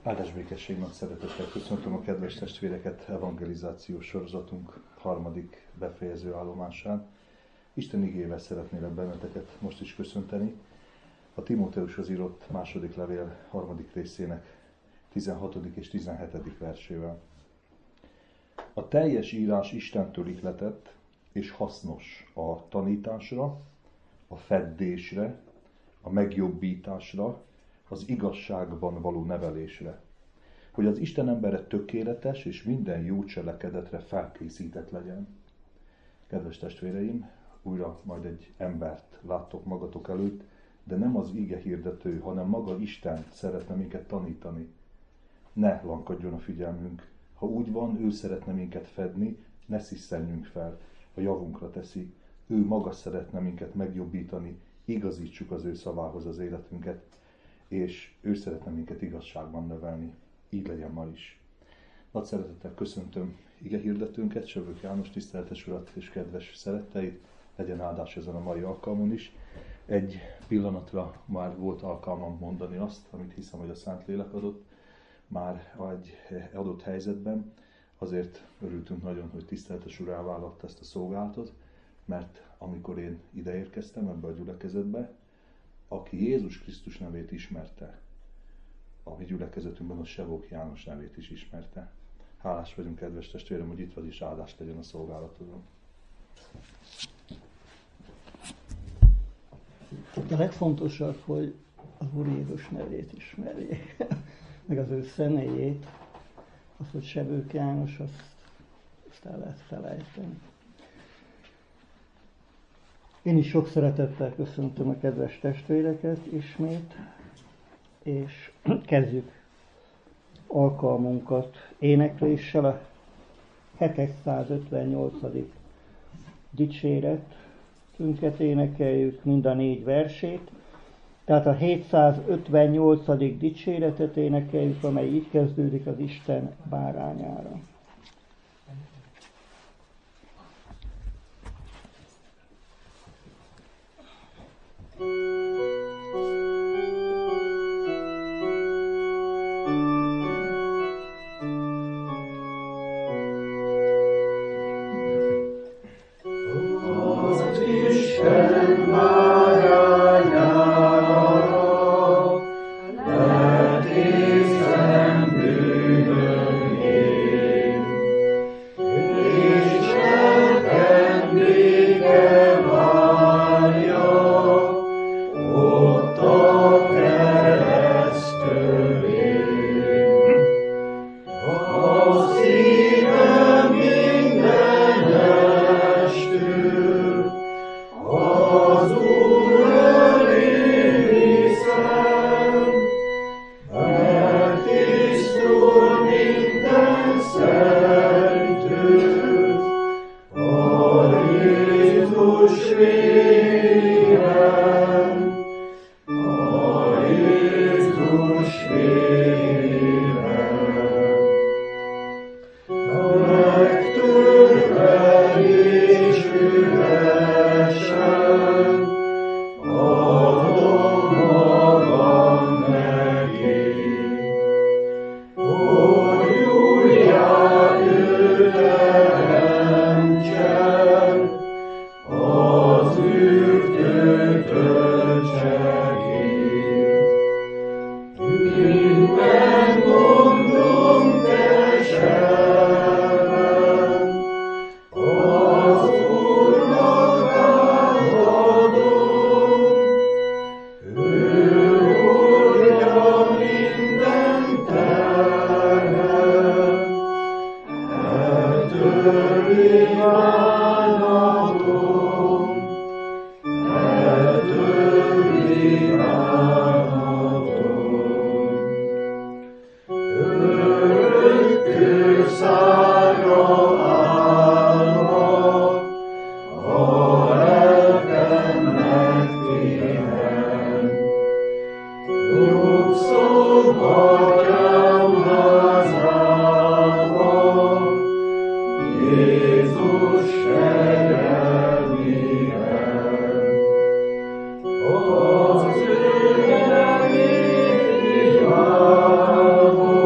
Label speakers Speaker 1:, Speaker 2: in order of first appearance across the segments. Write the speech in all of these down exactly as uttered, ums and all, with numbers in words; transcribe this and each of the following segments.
Speaker 1: Áldás békesség, nagy szeretettel köszöntöm a kedves testvéreket evangelizációs sorozatunk harmadik befejező állomásán. Isten igével szeretnélek benneteket most is köszönteni. A Timóteushoz írott második levél harmadik részének tizenhatodik és tizenhetedik versével. A teljes írás Istentől ihletett és hasznos a tanításra, a feddésre, a megjobbításra, az igazságban való nevelésre, hogy az Isten embere tökéletes és minden jó cselekedetre felkészített legyen. Kedves testvéreim, újra majd egy embert láttok magatok előtt, de nem az ige hirdető, hanem maga Isten szeretne minket tanítani. Ne lankadjon a figyelmünk. Ha úgy van, ő szeretne minket fedni, ne sziszenjünk fel, a javunkra teszi. Ő maga szeretne minket megjobbítani, igazítsuk az ő szavához az életünket, és ő szeretne minket igazságban nevelni. Így legyen ma is. Nagy szeretettel köszöntöm ige hirdetőnket, Sövők János tiszteletes urat és kedves szeretteit, legyen áldás ezen a mai alkalmon is. Egy pillanatra már volt alkalmam mondani azt, amit hiszem, hogy a Szentlélek adott, már egy adott helyzetben. Azért örültünk nagyon, hogy tiszteletes úr elvállalta ezt a szolgálatot, mert amikor én ideérkeztem ebbe a gyülekezetbe, aki Jézus Krisztus nevét ismerte, a mi gyülekezetünkben a Sövők János nevét is ismerte. Hálás vagyunk, kedves testvérem, hogy itt vagy, és áldás legyen a szolgálatodon.
Speaker 2: A legfontosabb, hogy az Úr Jézus nevét ismerjék, meg az ő személyét, az, hogy Sövők János, azt, azt el lehet felejteni. Én is sok szeretettel köszöntöm a kedves testvéreket ismét, és kezdjük alkalmunkat énekléssel, a hétszázötvennyolcadik dicséretünket énekeljük, mind a négy versét. Tehát a hétszázötvennyolcadik dicséretet énekeljük, amely így kezdődik: az Isten bárányára.
Speaker 3: Az ő nevét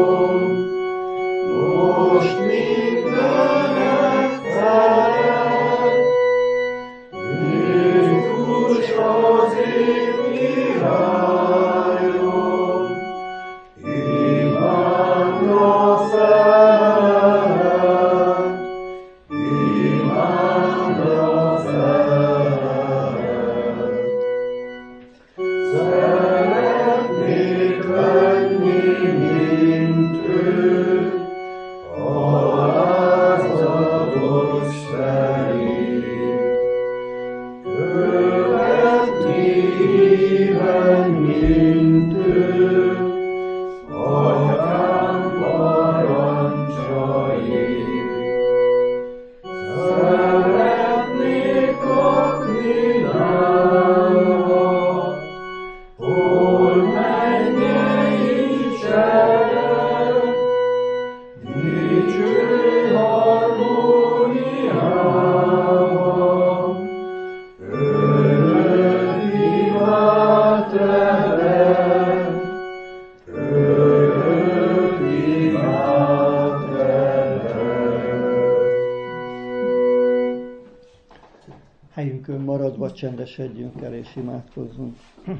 Speaker 2: vagy csendesedjünk el és imádkozzunk.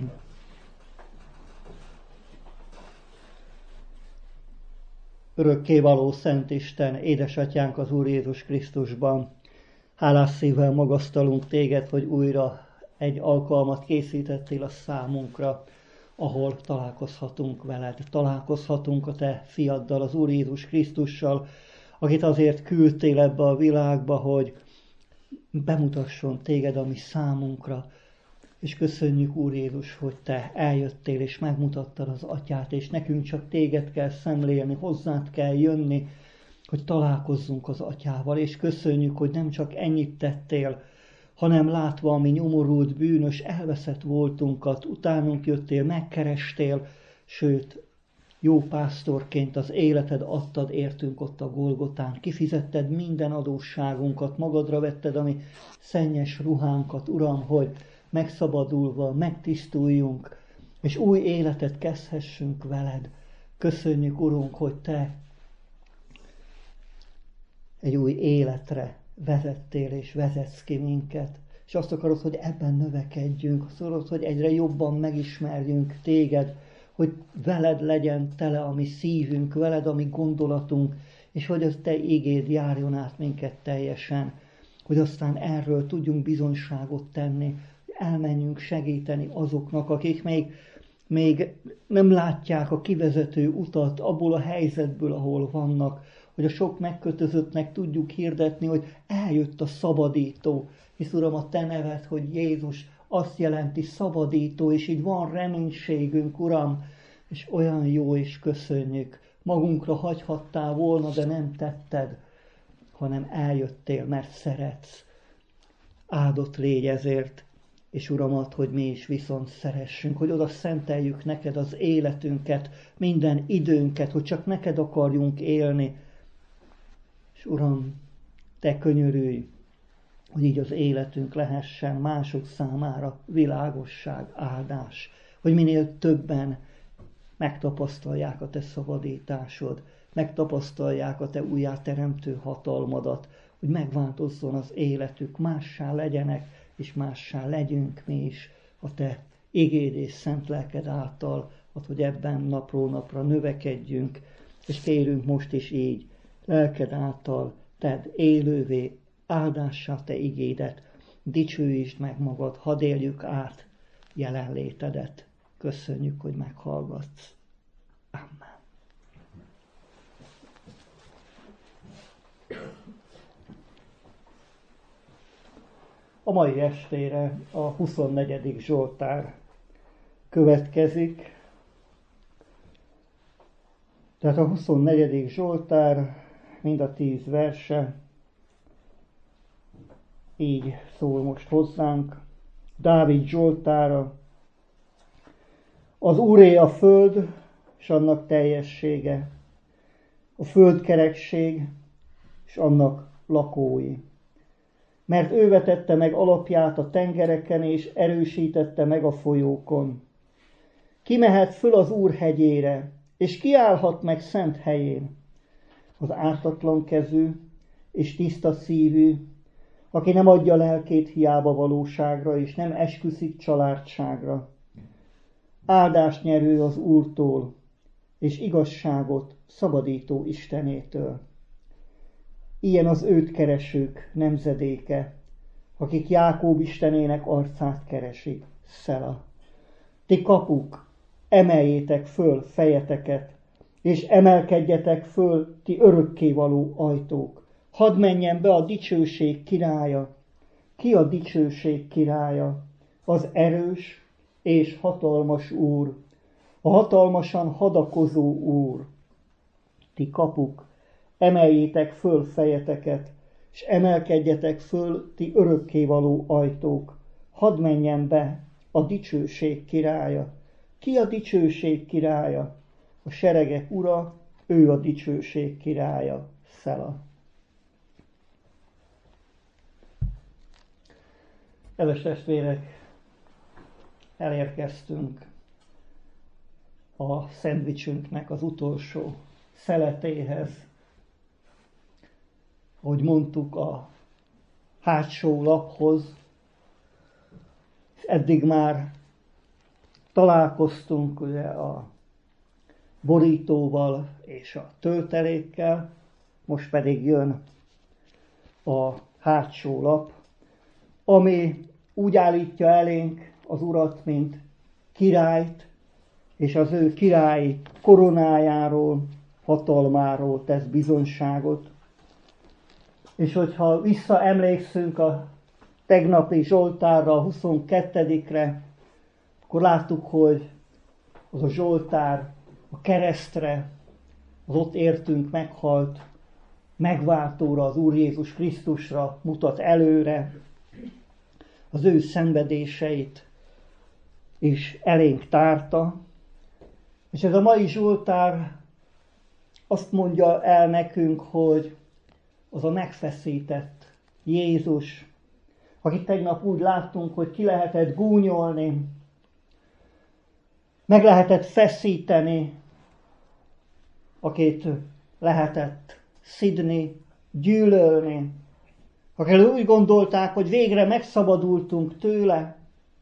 Speaker 2: Örökkévaló Szent Isten, édesatyánk az Úr Jézus Krisztusban, hálás szívvel magasztalunk téged, hogy újra egy alkalmat készítettél a számunkra, ahol találkozhatunk veled, találkozhatunk a te fiaddal, az Úr Jézus Krisztussal, akit azért küldtél ebbe a világba, hogy bemutasson téged a mi számunkra. És köszönjük, Úr Jézus, hogy te eljöttél és megmutattad az atyát, és nekünk csak téged kell szemlélni, hozzád kell jönni, hogy találkozzunk az atyával, és köszönjük, hogy nem csak ennyit tettél, hanem látva a mi nyomorult, bűnös, elveszett voltunkat, utánunk jöttél, megkerestél, sőt, jó pásztorként az életed adtad értünk ott a Golgotán. Kifizetted minden adósságunkat, magadra vetted a mi szennyes ruhánkat, Uram, hogy megszabadulva, megtisztuljunk, és új életet kezdhessünk veled. Köszönjük, Urunk, hogy te egy új életre vezettél és vezetsz ki minket. És azt akarod, hogy ebben növekedjünk, azt akarod, hogy egyre jobban megismerjünk téged, hogy veled legyen tele a mi szívünk, veled a mi gondolatunk, és hogy az te igéd járjon át minket teljesen, hogy aztán erről tudjunk bizonyságot tenni, elmenjünk segíteni azoknak, akik még, még nem látják a kivezető utat abból a helyzetből, ahol vannak, hogy a sok megkötözöttnek tudjuk hirdetni, hogy eljött a szabadító, hisz Uram, a te neved, hogy Jézus azt jelenti szabadító, és így van reménységünk, Uram, és olyan jó, és köszönjük. Magunkra hagyhattál volna, de nem tetted, hanem eljöttél, mert szeretsz. Áldott légy ezért, és Uramat, hogy mi is viszont szeressünk, hogy oda szenteljük neked az életünket, minden időnket, hogy csak neked akarjunk élni. És Uram, te könyörülj, hogy így az életünk lehessen mások számára világosság, áldás, hogy minél többen megtapasztalják a te szabadításod, megtapasztalják a te újjáteremtő hatalmadat, hogy megváltozzon az életük, mássá legyenek, és mássá legyünk mi is a te igéd és szent lelked által, hogy ebben napról napra növekedjünk, és kérünk most is így, lelked által tedd élővé, áldássá te igédet, dicsőítsd meg magad, hadd éljük át jelenlétedet. Köszönjük, hogy meghallgatsz. Amen. A mai estére a huszonnegyedik Zsoltár következik. Tehát a huszonnegyedik Zsoltár, mind a tíz verse, így szól most hozzánk. Dávid Zsoltára. Az Úré a föld, és annak teljessége, a földkerekség, és annak lakói. Mert ő vetette meg alapját a tengereken, és erősítette meg a folyókon. Ki mehet föl az Úr hegyére, és kiállhat meg szent helyén? Az ártatlan kezű és tiszta szívű, aki nem adja lelkét hiába valóságra, és nem esküszik családságra. Áldást nyerő az Úrtól, és igazságot szabadító Istenétől. Ilyen az őt keresők nemzedéke, akik Jákób Istenének arcát keresik. Szela. Ti kapuk, emeljétek föl fejeteket, és emelkedjetek föl, ti örökkévaló ajtók. Hadd menjen be a dicsőség királya. Ki a dicsőség királya? Az erős és hatalmas Úr, a hatalmasan hadakozó Úr. Ti kapuk, emeljétek föl fejeteket, és emelkedjetek föl, ti örökkévaló ajtók. Hadd menjen be a dicsőség királya. Ki a dicsőség királya? A seregek ura, ő a dicsőség királya. Szela. Kedves testvérek, elérkeztünk a szendvicsünknek az utolsó szeletéhez. Ahogy mondtuk, a hátsó laphoz, Eddig már találkoztunk ugye a borítóval és a töltelékkel, most pedig jön a hátsó lap, ami úgy állítja elénk az Urat, mint királyt, és az ő királyi koronájáról, hatalmáról tesz bizonyságot. És hogyha visszaemlékszünk a tegnapi Zsoltárra, a huszonkettedikre, akkor láttuk, hogy az a Zsoltár a keresztre, az ott értünk meghalt megváltóra, az Úr Jézus Krisztusra mutat előre, az ő szenvedéseit is elénk tárta. És ez a mai Zsoltár azt mondja el nekünk, hogy az a megfeszített Jézus, akit tegnap úgy láttunk, hogy ki lehetett gúnyolni, meg lehetett feszíteni, akit lehetett szidni, gyűlölni, akiről úgy gondolták, hogy végre megszabadultunk tőle,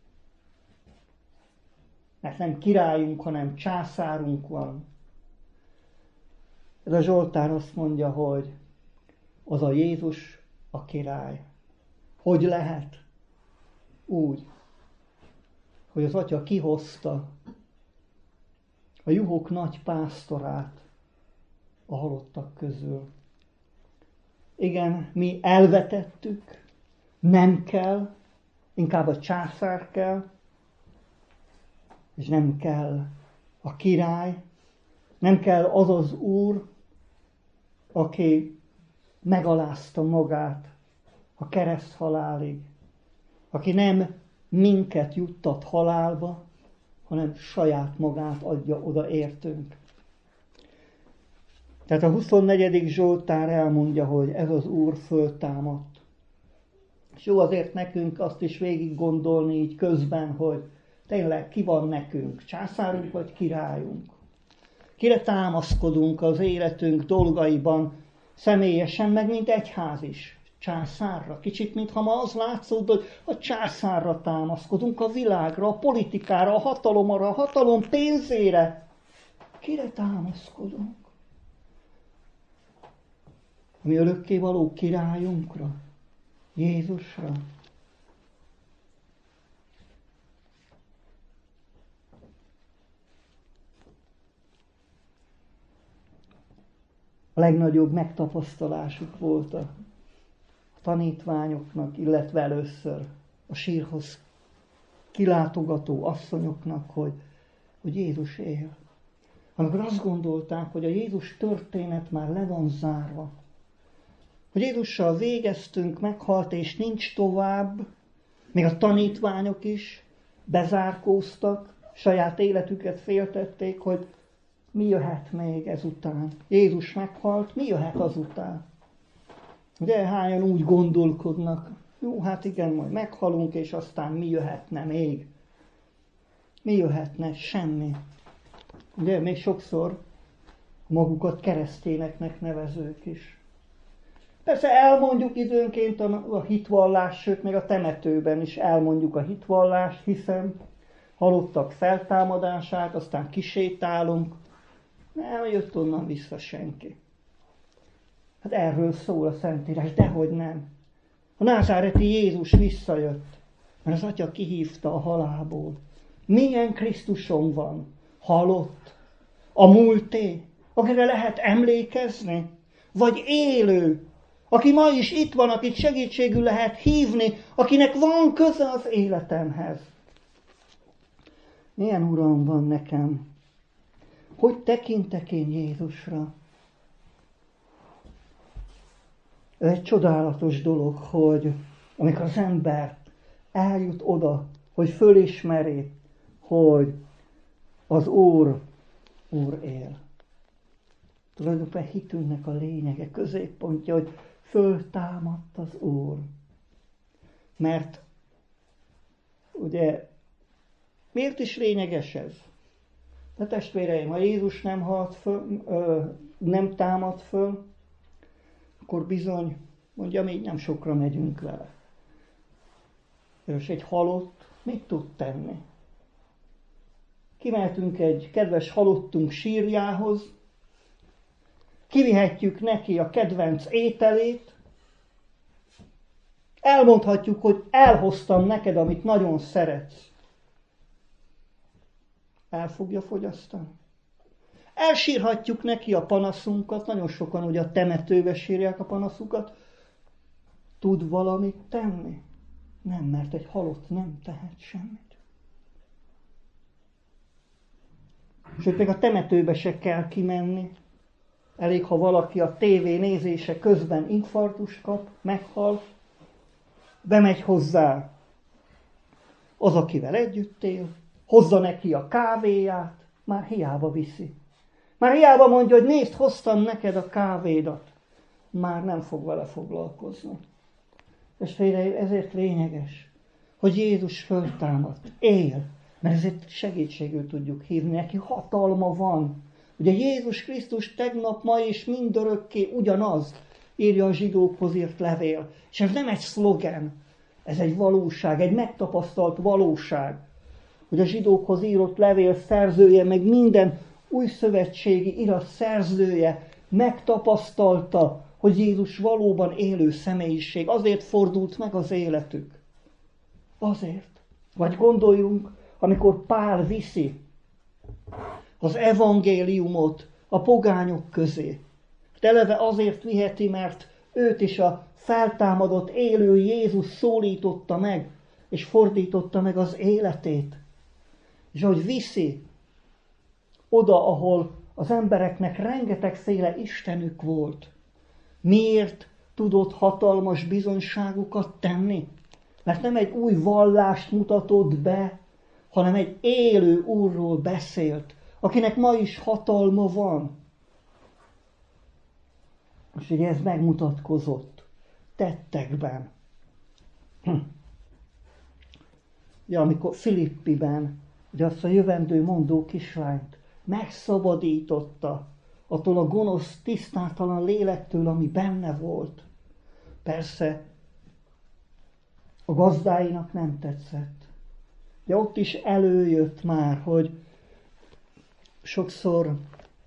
Speaker 2: mert nem királyunk, hanem császárunk van. Ez a Zsoltár azt mondja, hogy az a Jézus a király. Hogy lehet? Úgy, hogy az Atya kihozta a juhok nagy pásztorát a halottak közül. Igen, mi elvetettük, nem kell, inkább a császár kell, és nem kell a király, nem kell az az Úr, aki megalázta magát a kereszthalálig, aki nem minket juttat halálba, hanem saját magát adja oda értünk. Tehát a huszonnegyedik Zsoltár elmondja, hogy ez az Úr föltámadt. És jó azért nekünk azt is végig gondolni így közben, hogy tényleg ki van nekünk, császárunk vagy királyunk? Kire támaszkodunk az életünk dolgaiban, személyesen, meg mint egyház is? Császárra. Kicsit, mintha ma az látszód, hogy a császárra támaszkodunk, a világra, a politikára, a hatalomra, a hatalom pénzére. Kire támaszkodunk? A mi örökkévaló királyunkra, Jézusra. A legnagyobb megtapasztalásuk volt a tanítványoknak, illetve először a sírhoz kilátogató asszonyoknak, hogy, hogy Jézus él. Amikor azt gondolták, hogy a Jézus történet már le van zárva, hogy Jézussal végeztünk, meghalt és nincs tovább, még a tanítványok is bezárkóztak, saját életüket féltették, hogy mi jöhet még ezután. Jézus meghalt, mi jöhet azután? Ugye hányan úgy gondolkodnak, jó, hát igen, majd meghalunk, és aztán mi jöhetne még? Mi jöhetne? Semmi. Ugye még sokszor magukat keresztényeknek nevezők is. Persze elmondjuk időnként a, a hitvallás, sőt még a temetőben is elmondjuk a hitvallást, hiszen halottak feltámadását, aztán kisétálunk, nem jött onnan vissza senki. Hát erről szól a Szentírás, dehogy nem. A názáreti Jézus visszajött, mert az Atya kihívta a halálból. Milyen Krisztusom van? Halott? A múlté? Akire lehet emlékezni? Vagy élő? Aki ma is itt van, akit segítségül lehet hívni, akinek van köze az életemhez. Milyen Uram van nekem? Hogy tekintek én Jézusra? Ez egy csodálatos dolog, hogy amikor az ember eljut oda, hogy fölismeri, hogy az Úr, Úr él. Tulajdonképpen hitünknek a lényege, középpontja, hogy föltámadt az Úr. Mert ugye miért is lényeges ez? De testvéreim, ha Jézus nem halt föl, ö, nem támad föl, akkor bizony, mondjam így, nem sokra megyünk vele. És egy halott mit tud tenni? Kimehetünk egy kedves halottunk sírjához, kivihetjük neki a kedvenc ételét, elmondhatjuk, hogy elhoztam neked, amit nagyon szeretsz. El fogja fogyasztani. Elsírhatjuk neki a panaszunkat, nagyon sokan ugye a temetőbe sírják a panaszukat. Tud valamit tenni? Nem, mert egy halott nem tehet semmit. Sőt, még a temetőbe se kell kimenni. Elég, ha valaki a tévé nézése közben infarktust kap, meghal, bemegy hozzá az, akivel együtt él, hozza neki a kávéját, már hiába viszi. Már hiába mondja, hogy nézd, hoztam neked a kávédat. Már nem fog vele foglalkozni. És félre, ezért lényeges, hogy Jézus föltámadt, él, mert ezért segítségül tudjuk hívni, neki hatalma van. Ugye Jézus Krisztus tegnap, ma és mindörökké ugyanaz, írja a zsidókhoz írt levél. És ez nem egy szlogen, ez egy valóság, egy megtapasztalt valóság. Hogy a zsidókhoz írott levél szerzője, meg minden új szövetségi irat szerzője megtapasztalta, hogy Jézus valóban élő személyiség. Azért fordult meg az életük. Azért. Vagy gondoljunk, amikor Pál viszi az evangéliumot a pogányok közé. Eleve azért viheti, mert őt is a feltámadott élő Jézus szólította meg, és fordította meg az életét. És ahogy viszi oda, ahol az embereknek rengetegféle istenük volt, miért tudott hatalmas bizonyságokat tenni? Mert nem egy új vallást mutatott be, hanem egy élő Úrról beszélt, akinek ma is hatalma van. És ugye ez megmutatkozott tettekben. Ja, amikor Filippiben, ugye azt a jövendő mondó kislányt megszabadította attól a gonosz, tisztátalan lélektől, ami benne volt. Persze a gazdáinak nem tetszett. De ott is előjött már, hogy sokszor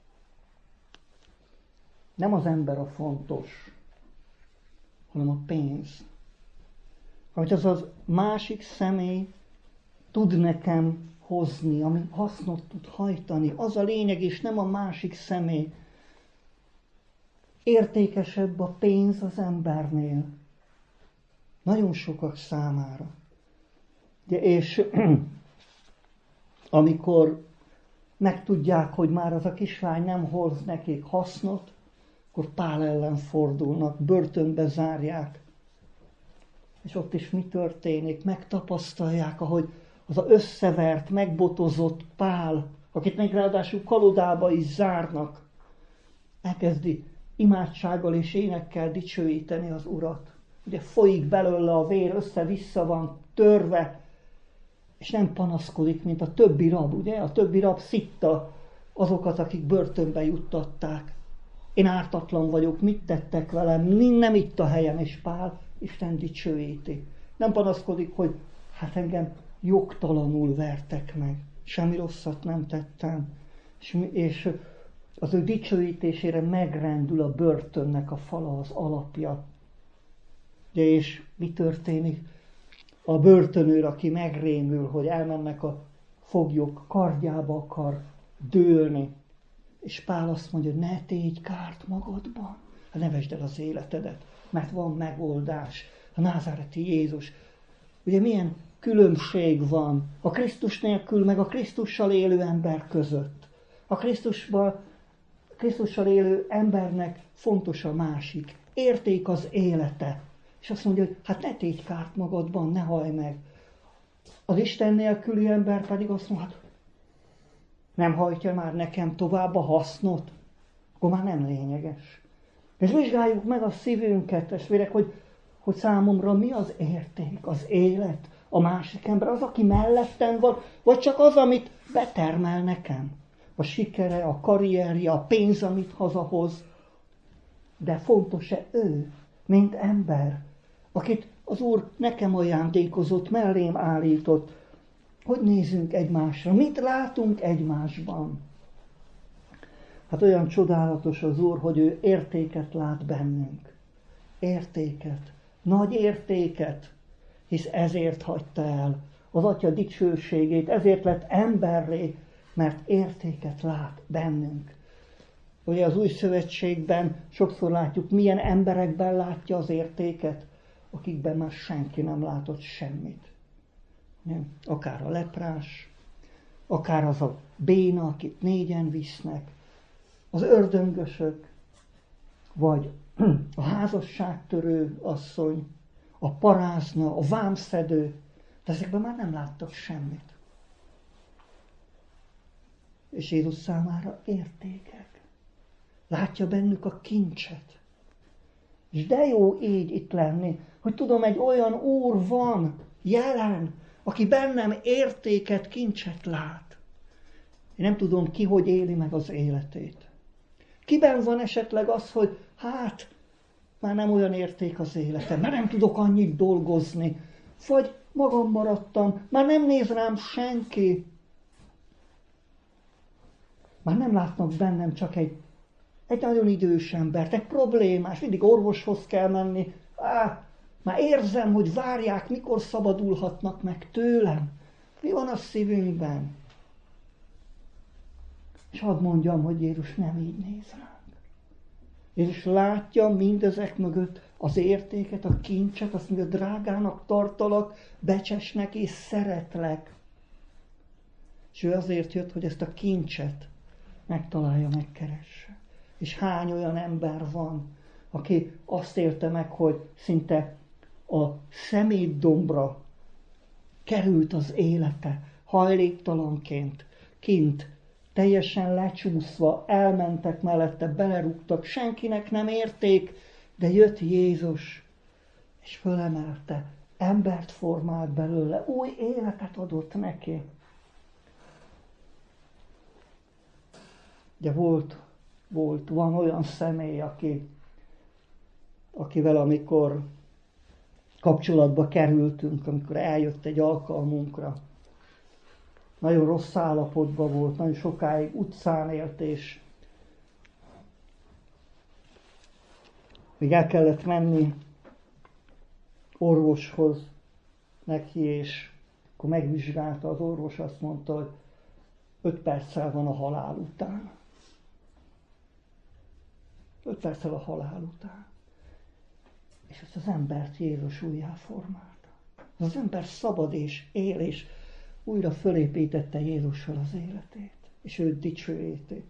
Speaker 2: nem az ember a fontos, hanem a pénz. Amit az az másik személy tud nekem hozni, ami hasznot tud hajtani, az a lényeg, és nem a másik személy. Értékesebb a pénz az embernél. Nagyon sokak számára. De és amikor megtudják, hogy már az a kislány nem hoz nekik hasznot, akkor Pál ellen fordulnak, börtönbe zárják. És ott is mi történik? Megtapasztalják, ahogy az a összevert, megbotozott Pál, akit még ráadásul kalodába is zárnak, elkezdi imádsággal és énekkel dicsőíteni az Urat. Ugye folyik belőle a vér, össze-vissza van törve, és nem panaszkodik, mint a többi rab, ugye? A többi rab szitta azokat, akik börtönbe juttatták. Én ártatlan vagyok, mit tettek velem? Nem itt a helyem, és Pál Isten dicsőíti. Nem panaszkodik, hogy hát engem jogtalanul vertek meg. Semmi rosszat nem tettem. És, és az ő dicsőítésére megrendül a börtönnek a fala, az alapja. De és mi történik? A börtönőr, aki megrémül, hogy elmennek a foglyok, kardjába akar dőlni. És Pál azt mondja, hogy ne tégy kárt magadban. Hát ne vesd el az életedet, mert van megoldás. A názáreti Jézus. Ugye milyen különbség van a Krisztus nélkül, meg a Krisztussal élő ember között. A Krisztusban, Krisztussal élő embernek fontos a másik. Érték az élete. És azt mondja, hogy hát ne tégy kárt magadban, ne hajj meg. Az Isten nélküli ember pedig azt mondja, hát nem hajtja már nekem tovább a hasznot, akkor már nem lényeges. És vizsgáljuk meg a szívünket, testvérek, hogy, hogy számomra mi az érték, az élet, a másik ember, az, aki mellettem van, vagy csak az, amit betermel nekem. A sikere, a karrierje, a pénz, amit hazahoz. De fontos-e ő, mint ember, akit az Úr nekem ajándékozott, mellém állított, Hogy nézünk egymásra? Mit látunk egymásban? Hát olyan csodálatos az Úr, hogy ő értéket lát bennünk. Értéket. Nagy értéket. Hisz ezért hagyta el az Atya dicsőségét, ezért lett emberré, mert értéket lát bennünk. Ugye az Új Szövetségben sokszor látjuk, milyen emberekben látja az értéket, akikben már senki nem látott semmit. Akár a leprás, akár az a béna, akit négyen visznek, az ördöngösök, vagy a házasságtörő asszony, a parázna, a vámszedő, de ezekben már nem láttak semmit. És Jézus számára értékek. Látja bennük a kincset. És de jó így itt lenni, hogy tudom, egy olyan Úr van jelen, aki bennem értéket, kincset lát. Én nem tudom, ki hogy éli meg az életét. Kiben van esetleg az, hogy hát, már nem olyan érték az életem, mert nem tudok annyit dolgozni, vagy magam maradtam, már nem néz rám senki. Már nem látnak bennem csak egy, egy nagyon idős embert, egy problémás, mindig orvoshoz kell menni. Á, már érzem, hogy várják, mikor szabadulhatnak meg tőlem. Mi van a szívünkben? És hadd mondjam, hogy Jézus nem így néz ránk. Jézus látja mindezek mögött az értéket, a kincset, azt mondja, drágának tartalak, becsesnek és szeretlek. És ő azért jött, hogy ezt a kincset megtalálja, megkeresse. És hány olyan ember van, aki azt élte meg, hogy szinte a szemétdombra került az élete, hajléktalanként, kint, teljesen lecsúszva, elmentek mellette, belerúgtak, senkinek nem érték, de jött Jézus, és fölemelte, embert formált belőle, új életet adott neki. De volt, volt, van olyan személy, aki, akivel amikor kapcsolatba kerültünk, amikor eljött egy alkalmunkra, nagyon rossz állapotban volt, nagyon sokáig utcán élt, és még el kellett menni orvoshoz neki, és akkor megvizsgálta az orvos, azt mondta, hogy öt perccel van a halál után. Öt perccel a halál után. És ezt az embert Jézus újjáformálta. Az ember szabad és él, és újra fölépítette Jézussal az életét, és őt dicsőíti.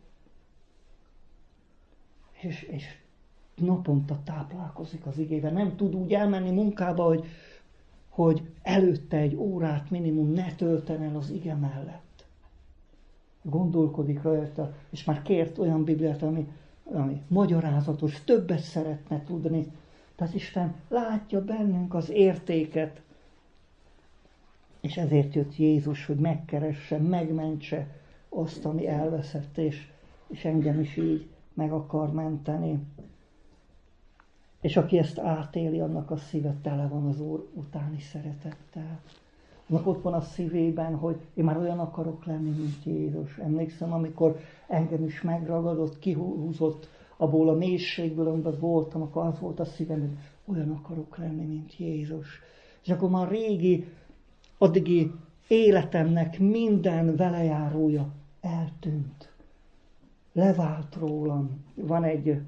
Speaker 2: És, és naponta táplálkozik az igével. Nem tud úgy elmenni munkába, hogy, hogy előtte egy órát minimum ne tölten el az ige mellett. Gondolkodik rajta, és már kért olyan Bibliát, ami, ami magyarázatos, többet szeretne tudni. Tehát Isten látja bennünk az értéket, és ezért jött Jézus, hogy megkeresse, megmentse azt, ami elveszett, és, és engem is így meg akar menteni. És aki ezt átéli, annak a szíve tele van az Úr utáni szeretettel. Annak ott van a szívében, hogy én már olyan akarok lenni, mint Jézus. Emlékszem, amikor engem is megragadott, kihúzott abból a mélységből, amiben voltam, akkor az volt a szívem, hogy olyan akarok lenni, mint Jézus. És akkor már régi, addigi életemnek minden velejárója eltűnt. Levált rólam. Van egy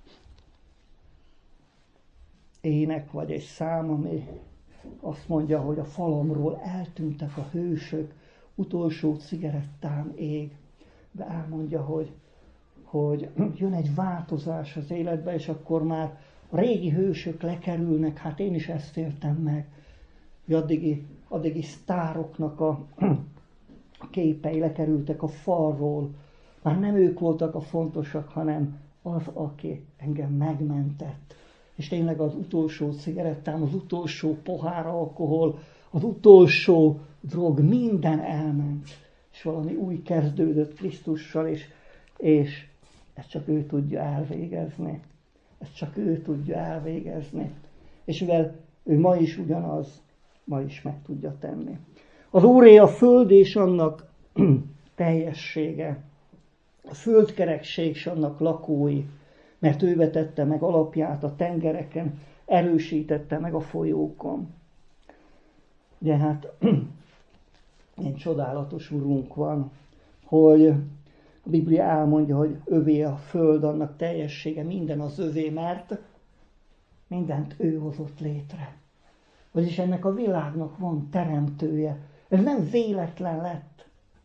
Speaker 2: ének, vagy egy szám, ami azt mondja, hogy a falamról eltűntek a hősök, utolsó cigarettám ég. De elmondja, hogy, hogy jön egy változás az életbe, és akkor már a régi hősök lekerülnek, hát én is ezt éltem meg, hogy addigi, addigi sztároknak a, a képei lekerültek a falról. Már nem ők voltak a fontosak, hanem az, aki engem megmentett. És tényleg az utolsó cigarettám, az utolsó pohár alkohol, az utolsó drog, minden elment. És valami új kezdődött Krisztussal, és, és ezt csak ő tudja elvégezni. Ezt csak ő tudja elvégezni. És mivel ő ma is ugyanaz, ma is meg tudja tenni. Az Úré a föld és annak teljessége, a földkerekség és annak lakói, mert ő vetette meg alapját a tengereken, erősítette meg a folyókon. Ugye hát egy csodálatos Urunk van, hogy a Biblia elmondja, hogy övé a föld, annak teljessége, minden az övé, mert mindent ő hozott létre. Vagyis ennek a világnak van teremtője. Ez nem véletlen lett.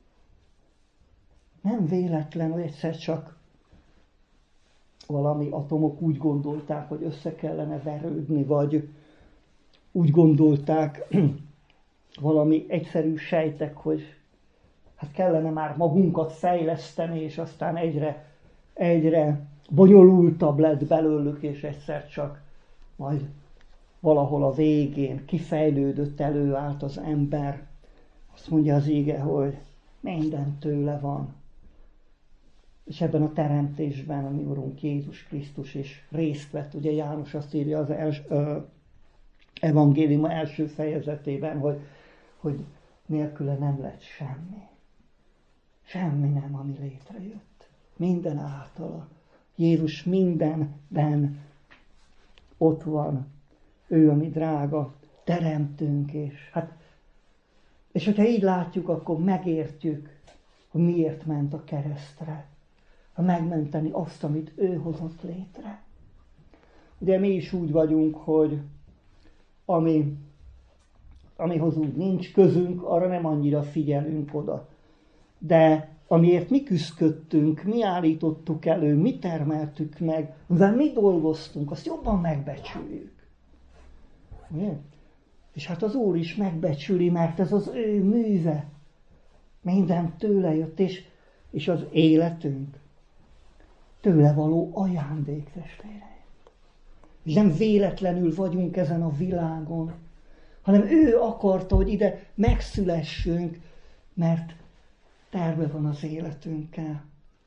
Speaker 2: Nem véletlen, hogy egyszer csak valami atomok úgy gondolták, hogy össze kellene verődni, vagy úgy gondolták valami egyszerű sejtek, hogy hát kellene már magunkat fejleszteni, és aztán egyre, egyre bonyolultabb lett belőlük, és egyszer csak majd valahol a végén kifejlődött, előállt az ember. Azt mondja az íge, hogy minden tőle van. És ebben a teremtésben a mi Urunk Jézus Krisztus is részt vett. Ugye János azt írja az els, ö, evangélium első fejezetében, hogy, hogy nélküle nem lett semmi. Semmi nem, ami létrejött. Minden általa. Jézus mindenben ott van. Ő a mi drága teremtőnk. És, hát, és hogyha így látjuk, akkor megértjük, hogy miért ment a keresztre. Ha megmenteni azt, amit ő hozott létre. Ugye mi is úgy vagyunk, hogy ami, amihoz úgy nincs közünk, arra nem annyira figyelünk oda. De amiért mi küzdködtünk, mi állítottuk elő, mi termeltük meg, mivel mi dolgoztunk, azt jobban megbecsüljük. Ugye? És hát az Úr is megbecsüli, mert ez az ő műve. Minden tőle jött, és, és az életünk tőle való ajándék, testvére. És nem véletlenül vagyunk ezen a világon, hanem ő akarta, hogy ide megszülessünk, mert terve van az életünkkel.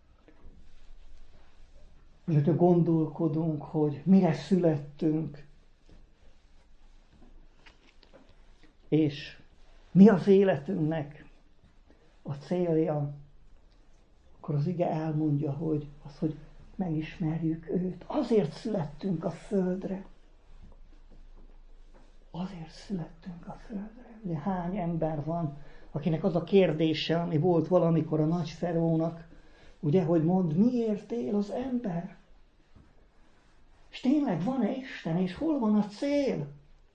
Speaker 2: És hogyha gondolkodunk, hogy mire születtünk, és mi az életünknek a célja, akkor az ige elmondja, hogy az, hogy megismerjük őt. Azért születtünk a földre. Azért születtünk a földre. Ugye hány ember van, akinek az a kérdése, ami volt valamikor a nagy Ferónak, ugye, hogy mond, miért él az ember? És tényleg van-e Isten, és hol van a cél?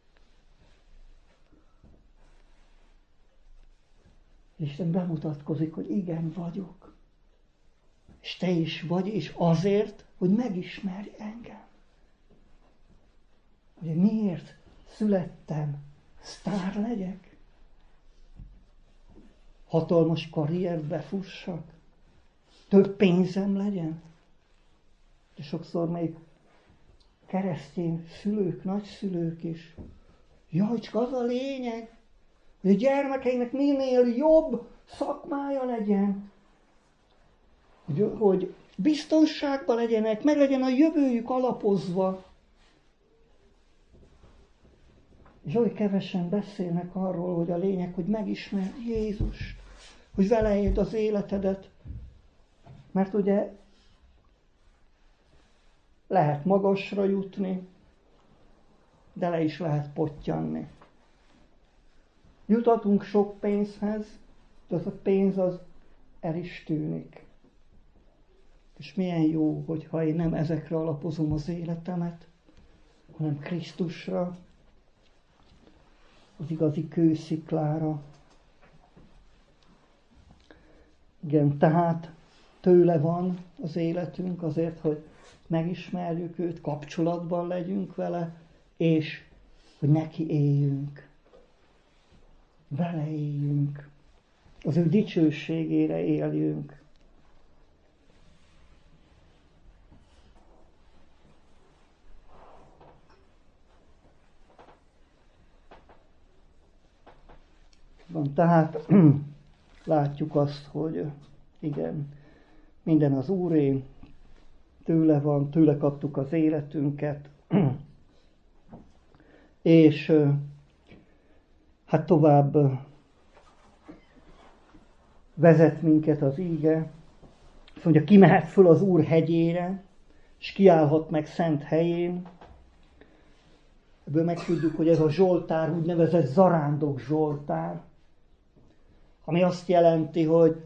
Speaker 2: Isten bemutatkozik, hogy igen, vagyok. És te is vagy, és azért, hogy megismerj engem. Ugye miért születtem? Sztár legyek? Hatalmas karriert befussak? Több pénzem legyen? De sokszor még keresztény szülők, nagyszülők is. Jaj, csak az a lényeg, hogy a gyermekeinek minél jobb szakmája legyen. Hogy, hogy biztonságban legyenek, meg legyen a jövőjük alapozva. És oly kevesen beszélnek arról, hogy a lényeg, hogy megismerd Jézust, hogy vele éld az életedet. Mert ugye lehet magasra jutni, de le is lehet pottyanni. Jutatunk sok pénzhez, de az a pénz az el is tűnik. És milyen jó, hogyha én nem ezekre alapozom az életemet, hanem Krisztusra, az igazi kősziklára. Igen, tehát tőle van az életünk azért, hogy megismerjük őt, kapcsolatban legyünk vele, és hogy neki éljünk. Vele éljünk. Az ő dicsőségére éljünk. Van, tehát látjuk azt, hogy igen, minden az Úré, tőle van, tőle kaptuk az életünket, és hát tovább vezet minket az íge. Azt mondja, kimehet föl az Úr hegyére, és kiállhat meg szent helyén. Ebből megtudjuk, hogy ez a zsoltár úgynevezett zarándok zsoltár, ami azt jelenti, hogy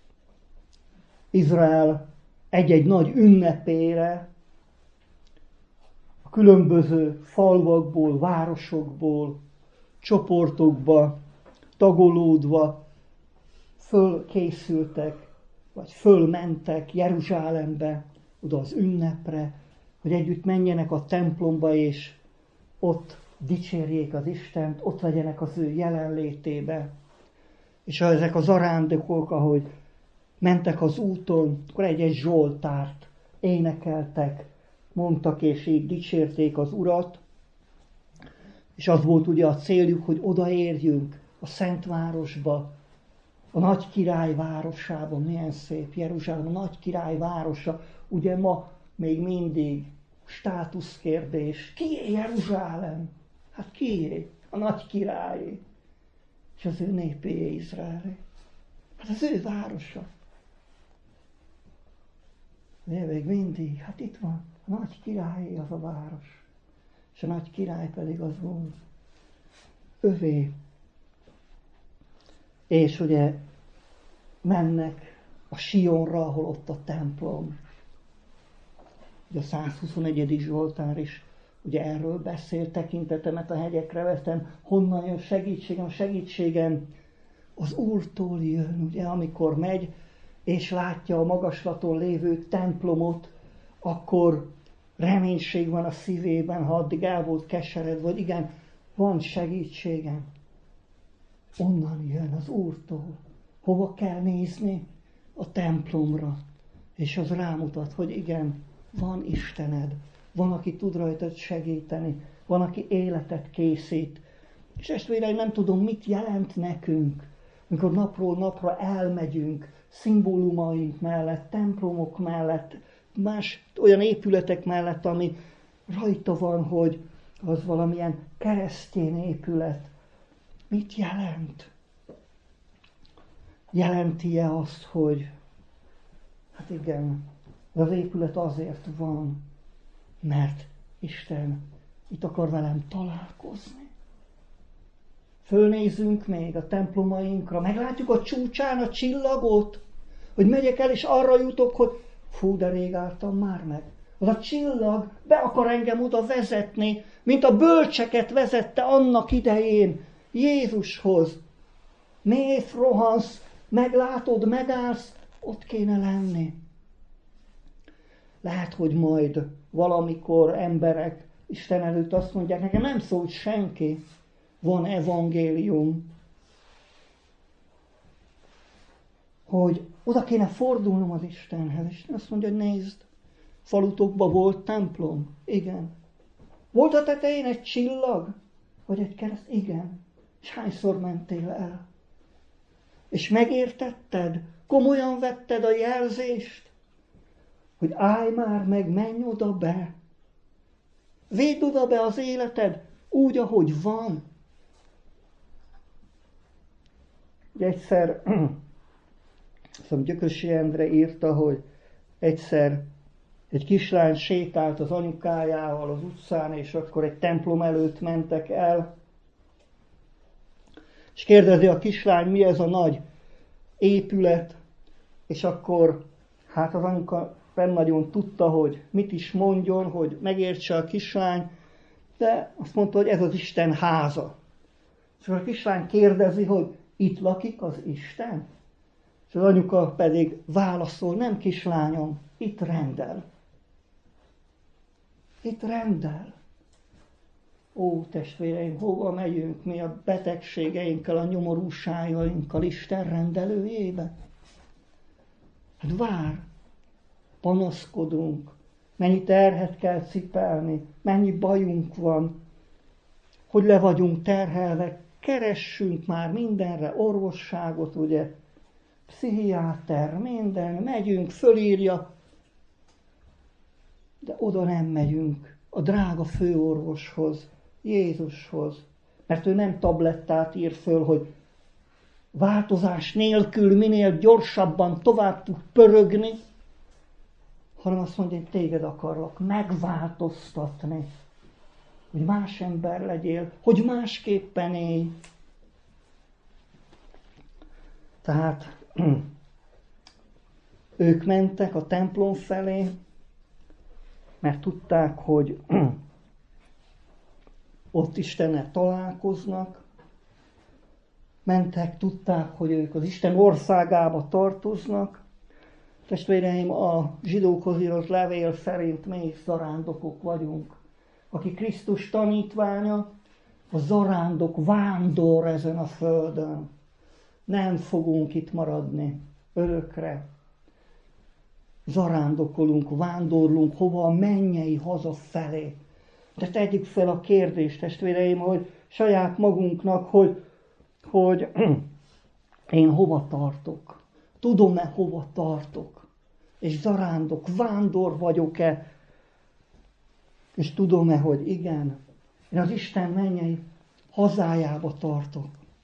Speaker 2: Izrael egy-egy nagy ünnepére a különböző falvakból, városokból, csoportokba tagolódva fölkészültek, vagy fölmentek Jeruzsálembe, oda az ünnepre, hogy együtt menjenek a templomba, és ott dicsérjék az Istent, ott legyenek az ő jelenlétébe. És ezek az zarándokok, ahogy mentek az úton, akkor egy-egy zsoltárt énekeltek, mondtak, és így dicsérték az Urat. És az volt ugye a céljuk, hogy odaérjünk a Szentvárosba, a nagy király városába. Milyen szép Jeruzsálem, a nagy király városa. Ugye ma még mindig státuszkérdés. Kié Jeruzsálem? Hát kié? A nagy királyé. És az ő népé Izraelé. Hát az ő városa. De még mindig, hát itt van, a nagy királyé az a város. És a nagy király pedig az volt övé. És ugye mennek a Sionra, ahol ott a templom. Ugye a százhuszonegyedik Zsoltár is ugye erről beszél, tekintetemet a hegyekre vettem, honnan jön segítségem, a segítségem az Úrtól jön, ugye, amikor megy, és látja a magaslaton lévő templomot, akkor reménység van a szívében, ha addig el volt kesered, vagy igen, van segítségem. Onnan jön az Úrtól. Hova kell nézni? A templomra. És az rámutat, hogy igen, van Istened, van, aki tud rajtad segíteni, van, aki életet készít. És testvéreim, nem tudom, mit jelent nekünk, amikor napról napra elmegyünk szimbólumaink mellett, templomok mellett, más olyan épületek mellett, ami rajta van, hogy az valamilyen keresztény épület. Mit jelent? Jelenti-e azt, hogy hát igen, az épület azért van, mert Isten itt akar velem találkozni. Fölnézünk még a templomainkra, meglátjuk a csúcsán a csillagot, hogy megyek el, és arra jutok, hogy fú, de rég álltam már meg. Az a csillag be akar engem oda vezetni, mint a bölcseket vezette annak idején Jézushoz. Mész, rohansz, meglátod, megállsz, ott kéne lenni. Lehet, hogy majd valamikor emberek Isten előtt azt mondják, nekem nem szólt senki, van evangélium, hogy oda kéne fordulnom az Istenhez, és azt mondja, hogy nézd, falutokban volt templom? Igen. Volt a tetején egy csillag? Vagy egy kereszt? Igen. És hányszor mentél el? És megértetted? Komolyan vetted a jelzést? Hogy állj már meg, menj oda be. Védd oda be az életed úgy, ahogy van. Egyszer, szóval Gyökösi Endre írta, hogy egyszer egy kislány sétált az anyukájával az utcán, és akkor egy templom előtt mentek el, és kérdezi a kislány, mi ez a nagy épület, és akkor hát az anyuka nem nagyon tudta, hogy mit is mondjon, hogy megértse a kislány, de azt mondta, hogy ez az Isten háza. És a kislány kérdezi, hogy itt lakik az Isten? És az anyuka pedig válaszol, nem kislányom, itt rendel. Itt rendel. Ó, testvéreim, hova megyünk mi a betegségeinkkel, a nyomorúságainkkal Isten rendelőjébe? Hát vár, panaszkodunk, mennyi terhet kell cipelni, mennyi bajunk van, hogy le vagyunk terhelve, keressünk már mindenre orvosságot, ugye, pszichiáter, minden, megyünk, fölírja, de oda nem megyünk a drága főorvoshoz, Jézushoz, mert ő nem tablettát ír föl, hogy változás nélkül minél gyorsabban tovább tud pörögni, hanem azt mondja, hogy téged akarlak megváltoztatni, hogy más ember legyél, hogy másképpen élj. Tehát ők mentek a templom felé, mert tudták, hogy ott Istennel találkoznak. Mentek, tudták, hogy ők az Isten országába tartoznak. Testvéreim, a zsidókhoz írott levél szerint mi is zarándokok vagyunk. Aki Krisztus tanítványa, a zarándok vándor ezen a földön. Nem fogunk itt maradni örökre. Zarándokolunk, vándorlunk hova? A mennyei haza felé. De tegyük fel a kérdést, testvéreim, hogy saját magunknak, hogy, hogy én hova tartok? Tudom-e, hova tartok? És zarándok, vándor vagyok-e? És tudom-e, hogy igen, én az Isten mennyei hazájába tartok.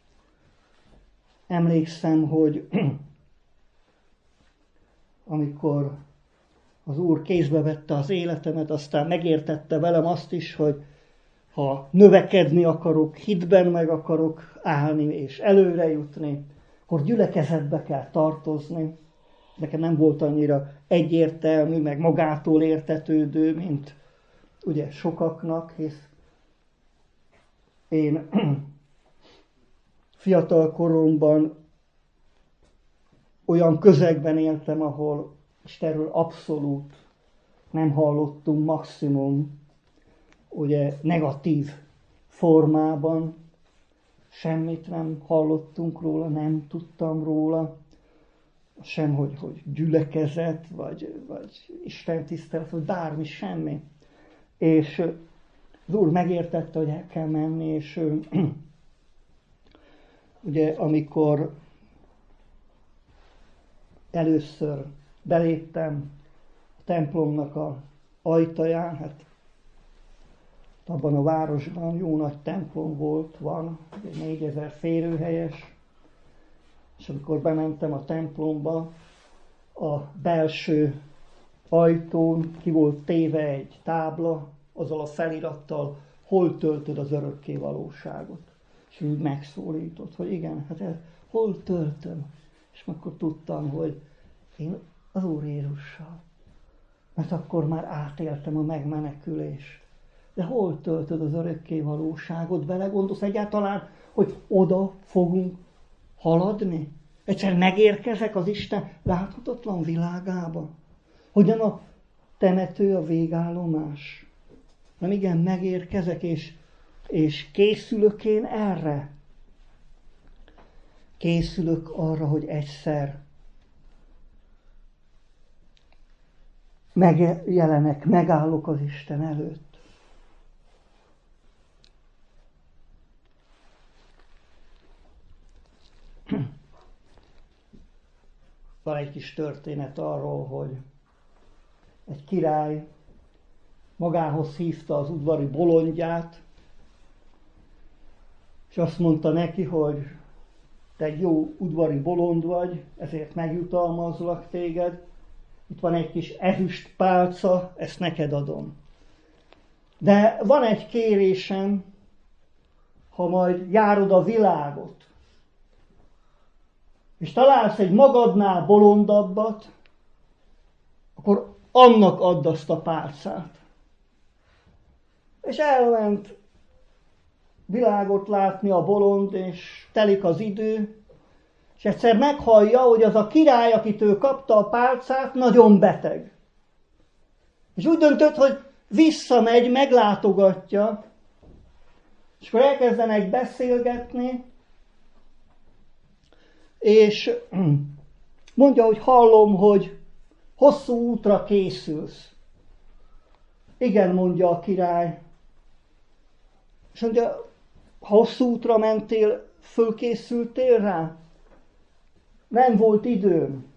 Speaker 2: Emlékszem, hogy amikor az Úr kézbe vette az életemet, aztán megértette velem azt is, hogy ha növekedni akarok, hitben meg akarok állni és előre jutni, akkor gyülekezetbe kell tartozni. Nekem nem volt annyira egyértelmű, meg magától értetődő, mint ugye sokaknak, hisz én fiatal koromban olyan közegben éltem, ahol Istenről abszolút nem hallottunk, maximum ugye negatív formában, semmit nem hallottunk róla, nem tudtam róla, sem hogy, hogy gyülekezet, vagy, vagy Isten tisztelet, vagy bármi, semmi. És az Úr megértette, hogy el kell menni, és ugye amikor először beléptem a templomnak a ajtaján, hát abban a városban jó nagy templom volt, van, négyezer férőhelyes, és amikor bementem a templomba, a belső ajtón ki volt téve egy tábla, azzal a felirattal, hol töltöd az örökké valóságot. És úgy megszólított, hogy igen, hát ez, hol töltöm? És akkor tudtam, hogy én az Úr Jézussal. Mert akkor már átéltem a megmenekülést. De hol töltöd az örökké valóságot? Belegondolsz egyáltalán, hogy oda fogunk haladni? Egyszer megérkezek az Isten láthatatlan világába? Hogyan a temető a végállomás? Nem igen, megérkezek, és, és készülök én erre. Készülök arra, hogy egyszer megjelenek, megállok az Isten előtt. Van egy kis történet arról, hogy egy király magához hívta az udvari bolondját, és azt mondta neki, hogy te egy jó udvari bolond vagy, ezért megjutalmazlak téged. Itt van egy kis ezüst pálca, ezt neked adom. De van egy kérésem, ha majd járod a világot, és találsz egy magadnál bolondabbat, akkor annak add azt a pálcát. És elment világot látni a bolond, és telik az idő, és egyszer meghallja, hogy az a király, akitől kapta a pálcát, nagyon beteg. És úgy döntött, hogy visszamegy, meglátogatja, és akkor elkezdenek beszélgetni, és mondja, hogy hallom, hogy hosszú útra készülsz. Igen, mondja a király. És mondja, ha hosszú útra mentél, fölkészültél rá? Nem volt időm.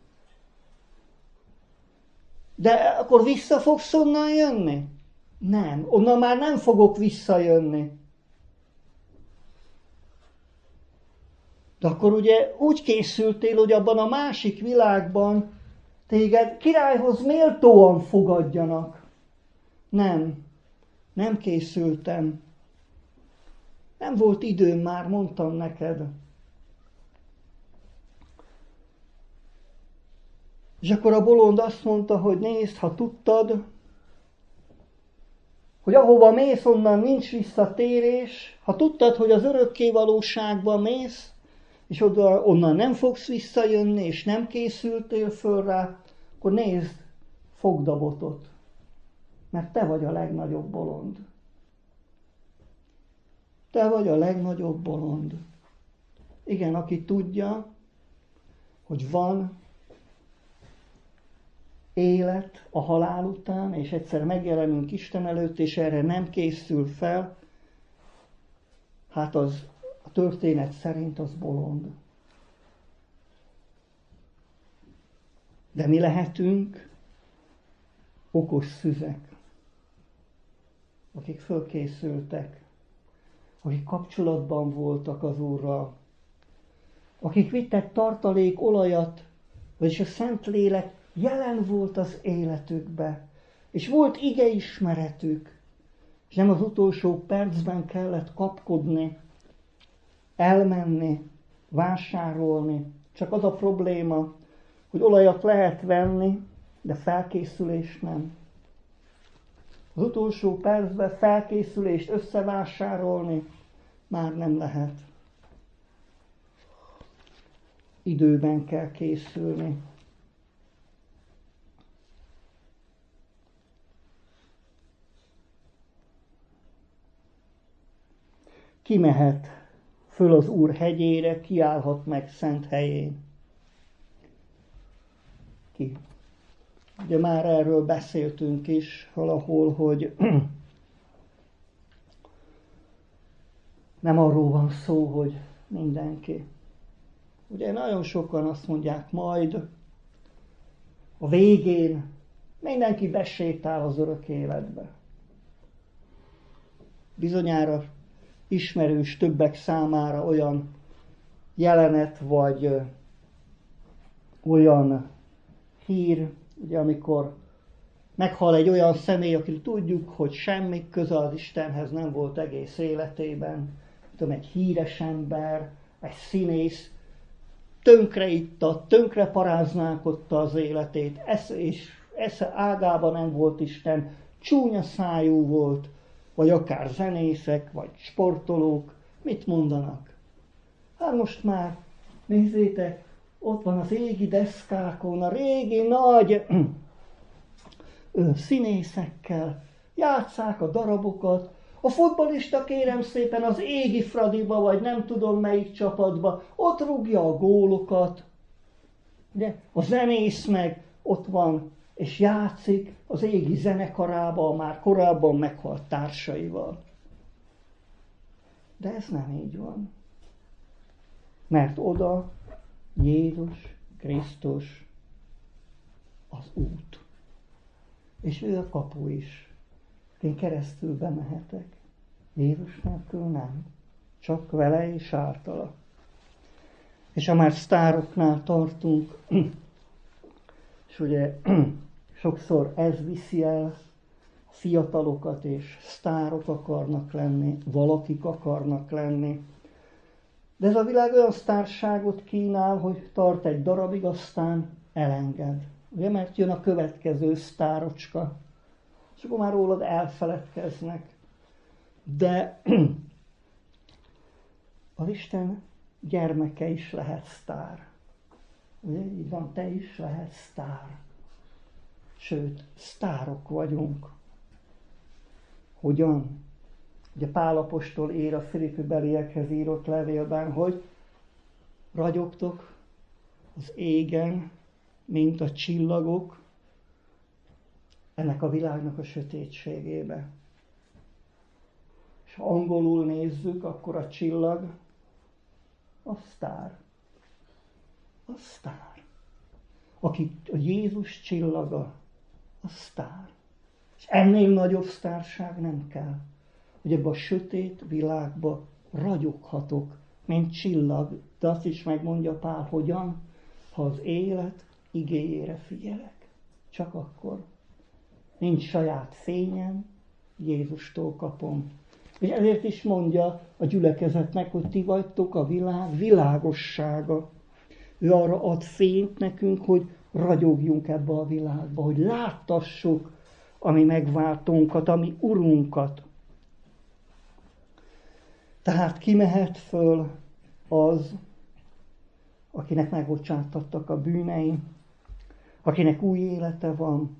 Speaker 2: De akkor vissza fogsz onnan jönni? Nem, onnan már nem fogok visszajönni. De akkor ugye úgy készültél, hogy abban a másik világban téged királyhoz méltóan fogadjanak. Nem, nem készültem. Nem volt időm már, mondtam neked. És akkor a bolond azt mondta, hogy nézd, ha tudtad, hogy ahova mész, onnan nincs visszatérés, ha tudtad, hogy az örökké valóságba mész, és oda, onnan nem fogsz visszajönni, és nem készültél föl rá, akkor nézd, fogd a botot, mert te vagy a legnagyobb bolond. Te vagy a legnagyobb bolond. Igen, aki tudja, hogy van élet a halál után, és egyszer megjelenünk Isten előtt, és erre nem készül fel, hát az a történet szerint az bolond. De mi lehetünk okos szüzek, akik fölkészültek, akik kapcsolatban voltak az Úrral, akik vittek tartalék olajat, vagyis a Szentlélek jelen volt az életükbe, és volt igeismeretük, és nem az utolsó percben kellett kapkodni, elmenni, vásárolni. Csak az a probléma, hogy olajat lehet venni, de felkészülés nem. Az utolsó percben felkészülést összevásárolni már nem lehet. Időben kell készülni. Ki mehet föl az Úr hegyére, kiállhat meg szent helyén. Ki? Ugye már erről beszéltünk is valahol, hogy nem arról van szó, hogy mindenki. Ugye nagyon sokan azt mondják, majd a végén mindenki besétál az örök életbe. Bizonyára ismerős többek számára olyan jelenet, vagy ö, olyan hír, ugye amikor meghal egy olyan személy, akit tudjuk, hogy semmi köze az Istenhez nem volt egész életében, tudom, egy híres ember, egy színész, tönkre itta, tönkre paráználkodta az életét, esze, és esze ágában nem volt Isten, csúnya szájú volt, vagy akár zenészek, vagy sportolók, mit mondanak? Hát most már, nézzétek, ott van az égi deszkákon a régi nagy ö, színészekkel, játsszák a darabokat, a futballista kérem szépen az égi Fradiba, vagy nem tudom melyik csapatba, ott rúgja a gólokat, de a zenész meg ott van, és játszik az égi zenekarában, már korábban meghalt társaival. De ez nem így van. Mert oda Jézus Krisztus az út. És ő a kapu is. Én keresztül bemehetek. Jézus nélkül nem. Csak vele és általa. És ha már sztároknál tartunk, és ugye sokszor ez viszi el a fiatalokat, és sztárok akarnak lenni, valakik akarnak lenni. De ez a világ olyan sztárságot kínál, hogy tart egy darabig, aztán elenged. Ugye, mert jön a következő sztárocska, és akkor már rólad elfeledkeznek. De az Isten gyermeke is lehet sztár. Ugye, így van, te is lehetsz sztár. Sőt, sztárok vagyunk. Hogyan? Ugye Pál apostol ír a Filippi beliekhez írott levélben, hogy ragyogtok az égen, mint a csillagok, ennek a világnak a sötétségébe. És ha angolul nézzük, akkor a csillag a sztár. A sztár. Aki a Jézus csillaga, a sztár. És ennél nagyobb sztárság nem kell. Hogy ebben a sötét világban ragyoghatok, mint csillag. De azt is megmondja Pál, hogyan? Ha az élet igéjére figyelek. Csak akkor. Nincs saját fényem, Jézustól kapom. És ezért is mondja a gyülekezetnek, hogy ti vagytok a világ világossága. Ő arra ad fényt nekünk, hogy ragyogjunk ebbe a világba, hogy láttassuk a mi megváltónkat, a mi urunkat. Tehát ki mehet föl az, akinek megbocsáttattak a bűnei, akinek új élete van,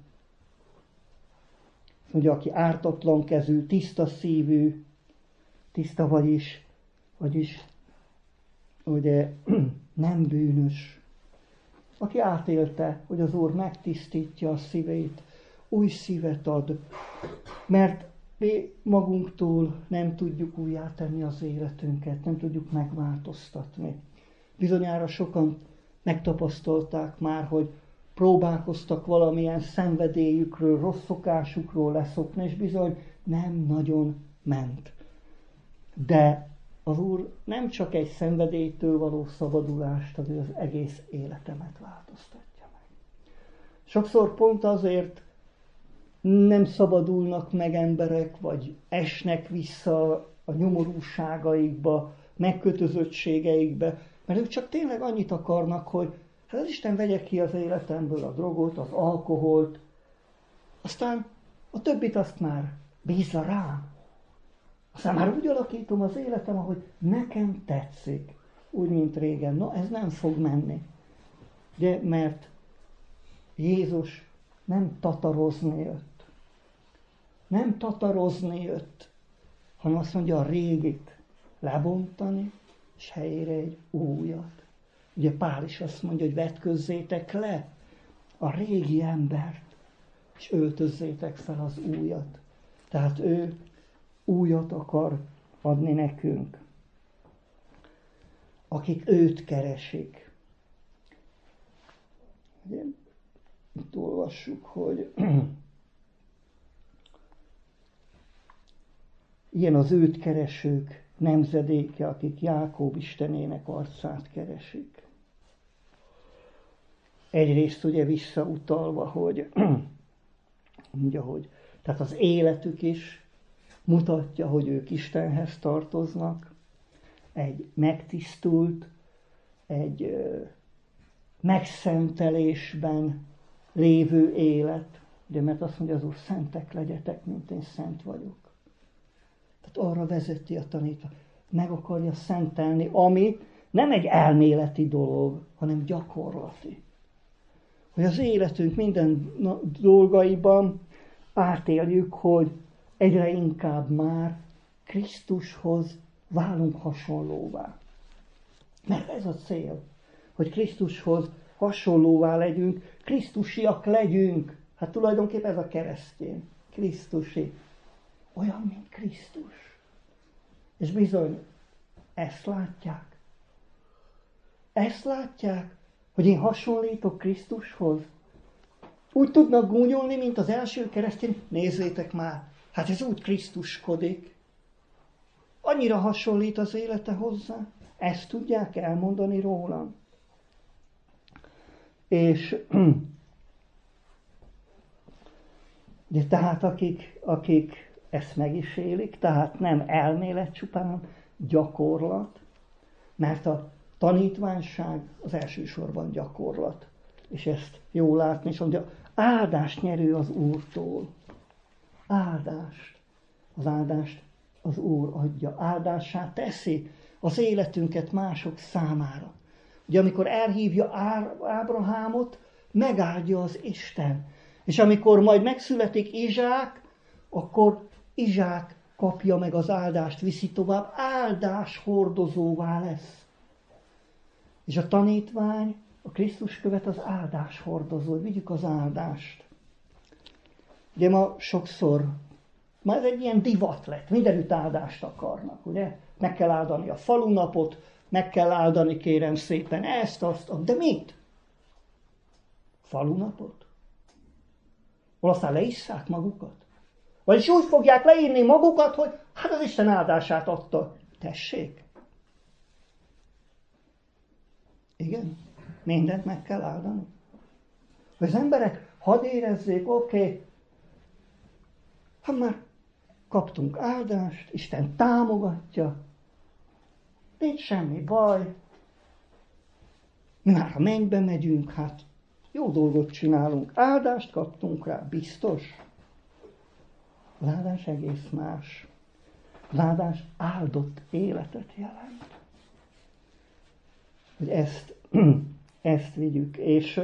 Speaker 2: ugye, aki ártatlan kezű, tiszta szívű, tiszta vagyis, vagyis ugye, nem bűnös, aki átélte, hogy az Úr megtisztítja a szívét, új szívet ad, mert mi magunktól nem tudjuk újjátenni az életünket, nem tudjuk megváltoztatni. Bizonyára sokan megtapasztalták már, hogy próbálkoztak valamilyen szenvedélyükről, rossz szokásukról leszokni, és bizony nem nagyon ment. De az Úr nem csak egy szenvedélytől való szabadulást, hanem az egész életemet változtatja meg. Sokszor pont azért nem szabadulnak meg emberek, vagy esnek vissza a nyomorúságaikba, megkötözöttségeikbe, mert ők csak tényleg annyit akarnak, hogy hát az Isten vegye ki az életemből a drogot, az alkoholt, aztán a többit azt már bízza rám. Aztán már úgy alakítom az életem, ahogy nekem tetszik, úgy, mint régen. Na, ez nem fog menni. De mert Jézus nem tatarozni jött. Nem tatarozni jött, hanem azt mondja, a régit lebontani, és helyére egy újat. Ugye Pál is azt mondja, hogy vetközzétek le a régi embert, és öltözzétek fel az újat. Tehát ő újat akar adni nekünk, akik őt keresik. Ugye, itt olvassuk, hogy ilyen az őt keresők nemzedéke, akik Jákob Istenének arcát keresik. Egyrészt ugye visszautalva, hogy mondja, hogy tehát az életük is mutatja, hogy ők Istenhez tartoznak, egy megtisztult, egy ö, megszentelésben lévő élet, de mert azt mondja az Úr, szentek legyetek, mint én szent vagyok. Tehát arra vezeti a tanítvány, meg akarja szentelni, ami nem egy elméleti dolog, hanem gyakorlati. Hogy az életünk minden dolgaiban átéljük, hogy egyre inkább már Krisztushoz válunk hasonlóvá. Mert ez a cél, hogy Krisztushoz hasonlóvá legyünk, krisztusiak legyünk. Hát tulajdonképpen ez a keresztény, krisztusi. Olyan, mint Krisztus. És bizony, ezt látják. Ezt látják, hogy én hasonlítok Krisztushoz. Úgy tudnak gúnyolni, mint az első keresztény. Nézzétek már, hát ez úgy Krisztuskodik. Annyira hasonlít az élete hozzá. Ezt tudják elmondani rólam. És de tehát akik, akik ezt meg is élik, tehát nem elmélet csupán, gyakorlat, mert a tanítványság az elsősorban gyakorlat. És ezt jól látni, és mondja, áldást nyerő az Úrtól. Áldást. Az áldást az Úr adja. Áldássá teszi az életünket mások számára. Ugye amikor elhívja Ábrahámot, megáldja az Isten. És amikor majd megszületik Izsák, akkor Izsák kapja meg az áldást, viszi tovább, áldás hordozóvá lesz. És a tanítvány, a Krisztus követ az áldás hordozó, vigyük az áldást. Ugye ma sokszor, ma ez egy ilyen divat lett, mindenütt áldást akarnak, ugye? Meg kell áldani a falunapot, meg kell áldani, kérem szépen, ezt, azt, azt. De mit? Falunapot? Hol aztán leisszák magukat? Vagyis úgy fogják leírni magukat, hogy hát az Isten áldását adta. Tessék? Igen, mindent meg kell áldani. Az emberek hadd érezzék, oké, okay, ha már kaptunk áldást, Isten támogatja, nincs semmi baj, mi már a mennybe megyünk, hát jó dolgot csinálunk, áldást kaptunk rá, biztos. Az áldás egész más. Az áldás áldott életet jelent. Hogy ezt, ezt vigyük, és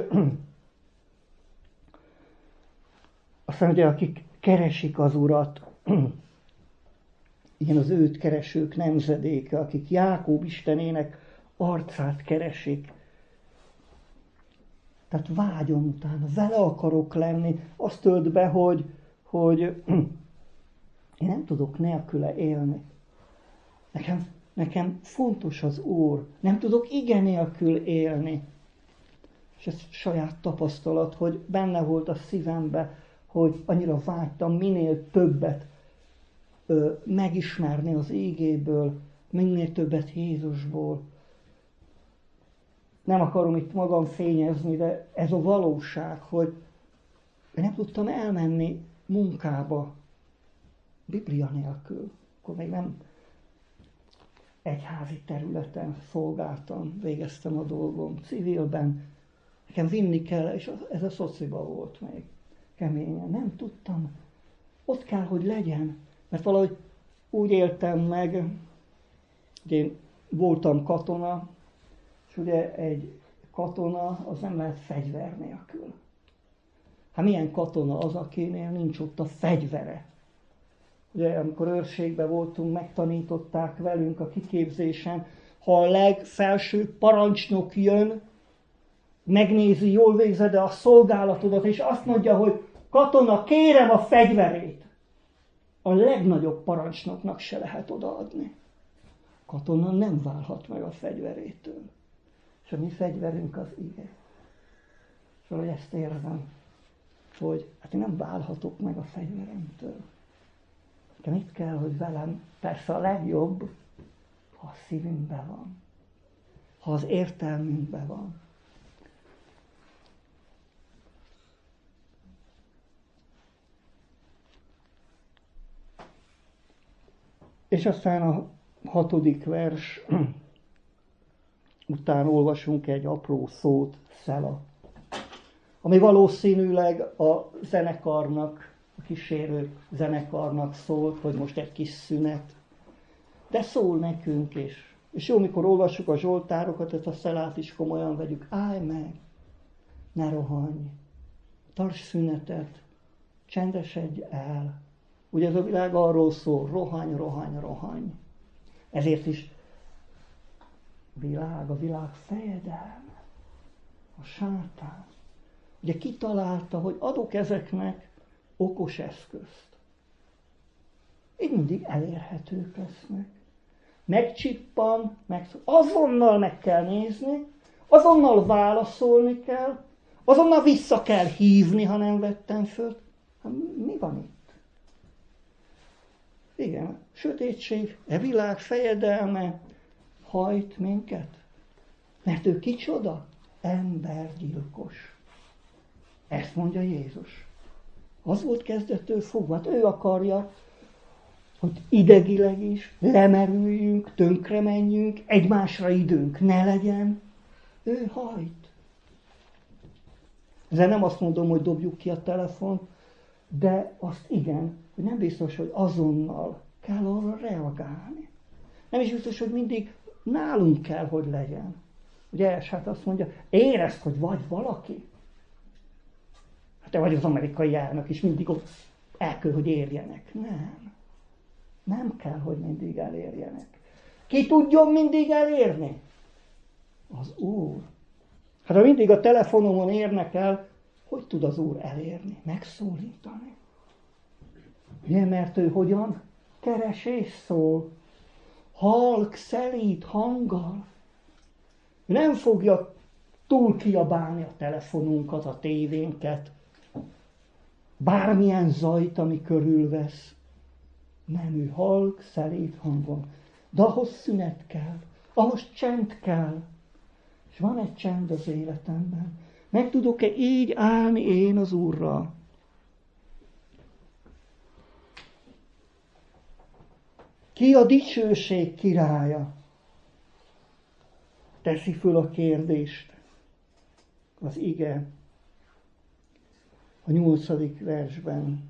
Speaker 2: aztán ugye akik keresik az Urat, igen, az őt keresők nemzedéke, akik Jákób Istenének arcát keresik. Tehát vágyom utána, vele akarok lenni. Azt tölt be, hogy, hogy én nem tudok nélküle élni. Nekem, nekem fontos az Úr. Nem tudok igen nélkül élni. És ez saját tapasztalat, hogy benne volt a szívembe, hogy annyira vágytam minél többet ö, megismerni az ígéből, minél többet Jézusból. Nem akarom itt magam fényezni, de ez a valóság, hogy nem tudtam elmenni munkába Biblia nélkül. Akkor még nem egyházi területen szolgáltam, végeztem a dolgom, civilben. Nekem vinni kell, és ez a szociba volt még keményen. Nem tudtam. Ott kell, hogy legyen. Mert valahogy úgy éltem meg, hogy én voltam katona, és ugye egy katona, az nem lehet fegyver nélkül. Hát milyen katona az, akinél nincs ott a fegyvere? Ugye amikor őrségben voltunk, megtanították velünk a kiképzésen, ha a legfelső parancsnok jön, megnézi, jól végzed-e a szolgálatodat, és azt mondja, hogy katona, kérem a fegyverét. A legnagyobb parancsnoknak se lehet odaadni. Katona nem válhat meg a fegyverétől. És a mi fegyverünk az ige. És valahogy ezt érzem, hogy hát én nem válhatok meg a fegyveremtől. De mit kell, hogy velem, persze a legjobb, ha a szívünkben van. Ha az értelmünkben van. És aztán a hatodik vers után olvasunk egy apró szót, Szela, ami valószínűleg a zenekarnak, a kísérő zenekarnak szólt, hogy most egy kis szünet, de szól nekünk is. És jó, mikor olvassuk a zsoltárokat, ezt a Szelát is komolyan vegyük. Állj meg, ne rohanj, tarts szünetet, csendesedj el. Ugye ez a világ arról szól, rohany, rohany, rohany. Ezért is világ, a világ fejedelme, a sátán. Ugye kitalálta, hogy adok ezeknek okos eszközt. Így mindig elérhetők lesznek. Megcsippan, meg, azonnal meg kell nézni, azonnal válaszolni kell, azonnal vissza kell hívni, ha nem vettem föl. Hát mi van itt? Igen, sötétség, e világ fejedelme hajt minket. Mert ő kicsoda? Embergyilkos. Ezt mondja Jézus. Az volt kezdettől fogva. Hát ő akarja, hogy idegileg is lemerüljünk, tönkre menjünk, egymásra időnk ne legyen. Ő hajt. Ezzel nem azt mondom, hogy dobjuk ki a telefont, de azt igen, hogy nem biztos, hogy azonnal kell arra reagálni. Nem is biztos, hogy mindig nálunk kell, hogy legyen. Ugye hát azt mondja, érezd, hogy vagy valaki. Hát te vagy az amerikai elnök, és mindig ott el kell, hogy érjenek. Nem. Nem kell, hogy mindig elérjenek. Ki tudjon mindig elérni? Az Úr. Hát ha mindig a telefonomon érnek el, hogy tud az Úr elérni? Megszólítani. Ugye, mert ő hogyan? Keres és szól. Halk, szelíd hanggal. Nem fogja túl kiabálni a telefonunkat, a tévénket, bármilyen zajt, ami körülvesz. Nem, ő halk, szelíd hangon. De ahhoz szünet kell, ahhoz csend kell. És van egy csend az életemben. Meg tudok-e így állni én az Úrral? Ki a dicsőség királya? Teszi föl a kérdést az ige a nyolcadik versben.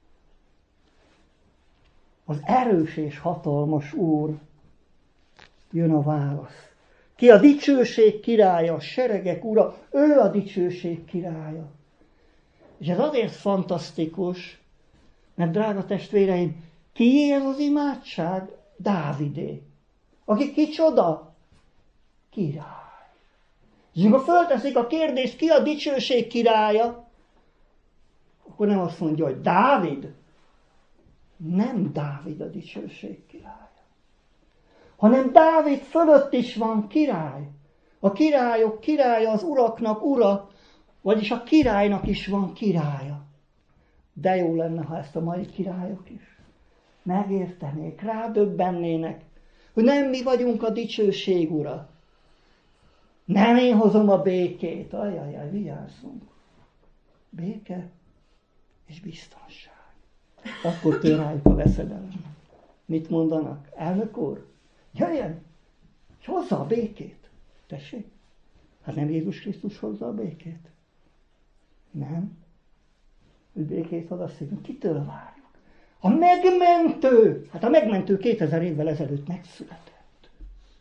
Speaker 2: Az erős és hatalmas Úr, jön a válasz. Ki a dicsőség királya, a seregek ura, ő a dicsőség királya. És ez azért fantasztikus, mert drága testvéreim, kié ez az imádság? Dávidé. Aki kicsoda? Király. És amikor fölteszik a kérdést, ki a dicsőség királya, akkor nem azt mondja, hogy Dávid. Nem Dávid a dicsőség királya. Hanem Dávid fölött is van király. A királyok királya, az uraknak ura, vagyis a királynak is van királya. De jó lenne, ha ezt a mai királyok is megértenék, rádöbbennének, hogy nem mi vagyunk a dicsőség ura. Nem én hozom a békét. Ajajaj, vigyázzunk. Béke és biztonság. Akkor tör rájuk a veszedelem. Mit mondanak? Elnök úr, jöjjön, és hozza a békét. Tessék? Hát nem Jézus Krisztus hozza a békét? Nem. Ő békét hoz, azt hiszem, kitől várjuk? A megmentő! Hát a megmentő kétezer évvel ezelőtt megszületett.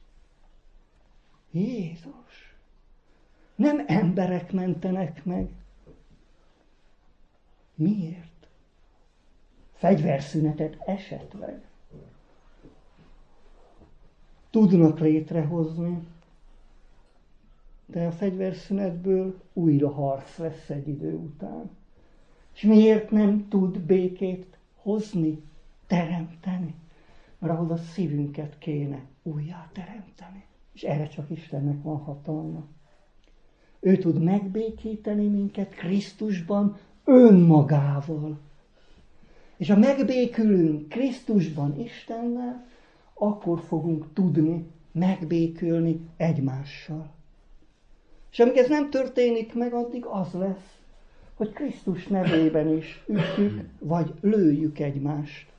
Speaker 2: Jézus! Nem emberek mentenek meg. Miért? Fegyverszünetet esetleg tudnak létrehozni, de a fegyverszünetből újra harc lesz egy idő után. És miért nem tud békét hozni, teremteni? Mert ahhoz a szívünket kéne újjá teremteni. És erre csak Istennek van hatalma. Ő tud megbékíteni minket Krisztusban önmagával. És ha megbékülünk Krisztusban Istennel, akkor fogunk tudni megbékülni egymással. És amíg ez nem történik meg, addig az lesz, hogy Krisztus nevében is ütjük, vagy lőjük egymást.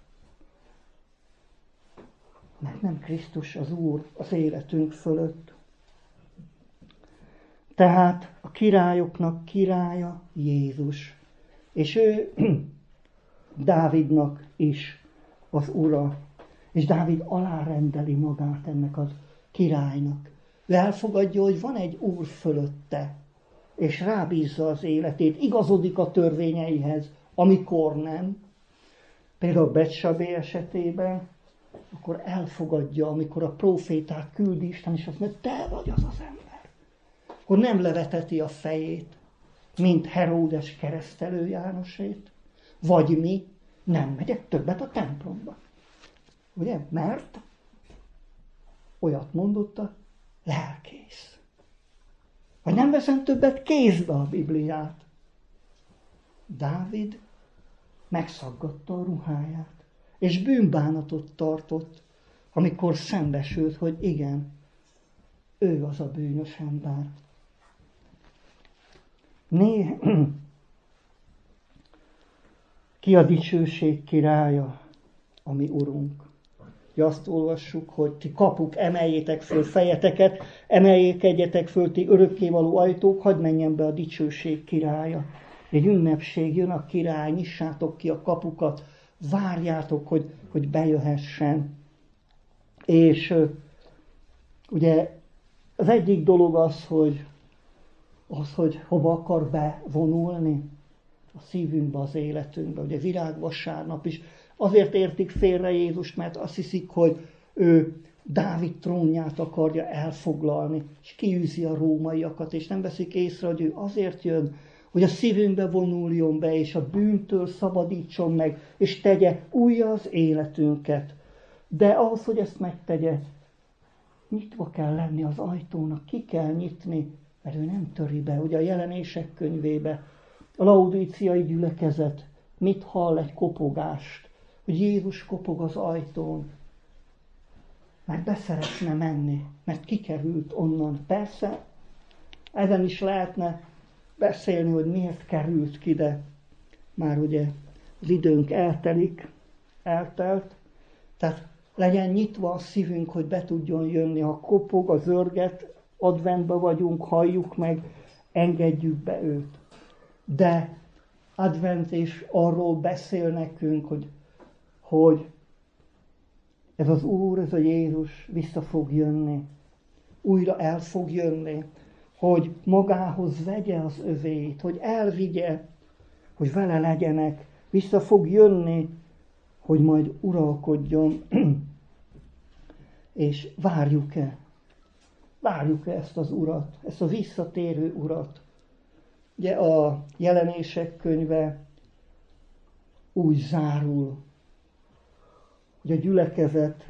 Speaker 2: Mert nem Krisztus az Úr az életünk fölött. Tehát a királyoknak királya Jézus. És ő Dávidnak is az ura. És Dávid alárendeli magát ennek a királynak. Ő elfogadja, hogy van egy úr fölötte, és rábízza az életét, igazodik a törvényeihez, amikor nem. Például Betsabé esetében, akkor elfogadja, amikor a prófétát küldi Isten, és azt mondja, te vagy az az ember. Akkor nem leveteti a fejét, mint Heródes keresztelő Jánosét, vagy mi, nem megyek többet a templomba. Ugye? Mert olyat mondott a lelkész. Vagy nem veszem többet kézbe a Bibliát. Dávid megszaggatta a ruháját, és bűnbánatot tartott, amikor szembesült, hogy igen, ő az a bűnös ember. Né... Ki a dicsőség királya, a mi urunk? Azt olvassuk, hogy ti kapuk, emeljétek föl fejeteket, emeljékedjetek föl ti örökkévaló ajtók, hadd menjen be a dicsőség királya. Egy ünnepség, jön a király, nyissátok ki a kapukat, várjátok, hogy, hogy bejöhessen. És ugye az egyik dolog az, hogy, az, hogy hova akar bevonulni a szívünkbe, az életünkbe. Ugye virágvasárnap is azért értik félre Jézust, mert azt hiszik, hogy ő Dávid trónját akarja elfoglalni, és kiűzi a rómaiakat, és nem veszik észre, hogy ő azért jön, hogy a szívünkbe vonuljon be, és a bűntől szabadítson meg, és tegye újra az életünket. De ahhoz, hogy ezt megtegye, nyitva kell lenni az ajtónak, ki kell nyitni, mert ő nem töri be. Ugye a Jelenések könyvébe a laudíciai gyülekezet mit hall? Egy kopogást, hogy Jézus kopog az ajtón, mert be szeretne menni, mert kikerült onnan. Persze Ezen is lehetne beszélni, hogy miért került ki, de már ugye az időnk eltelik, eltelt, tehát legyen nyitva a szívünk, hogy be tudjon jönni, ha kopog, az zörget, adventben vagyunk, halljuk meg, engedjük be őt. De advent is arról beszél nekünk, hogy, hogy ez az Úr, ez a Jézus vissza fog jönni, újra el fog jönni, hogy magához vegye az övéit, hogy elvigye, hogy vele legyenek, vissza fog jönni, hogy majd uralkodjon, és várjuk-e? Várjuk-e ezt az Urat, ezt a visszatérő Urat? Ugye a Jelenések könyve úgy zárul, hogy a gyülekezetnek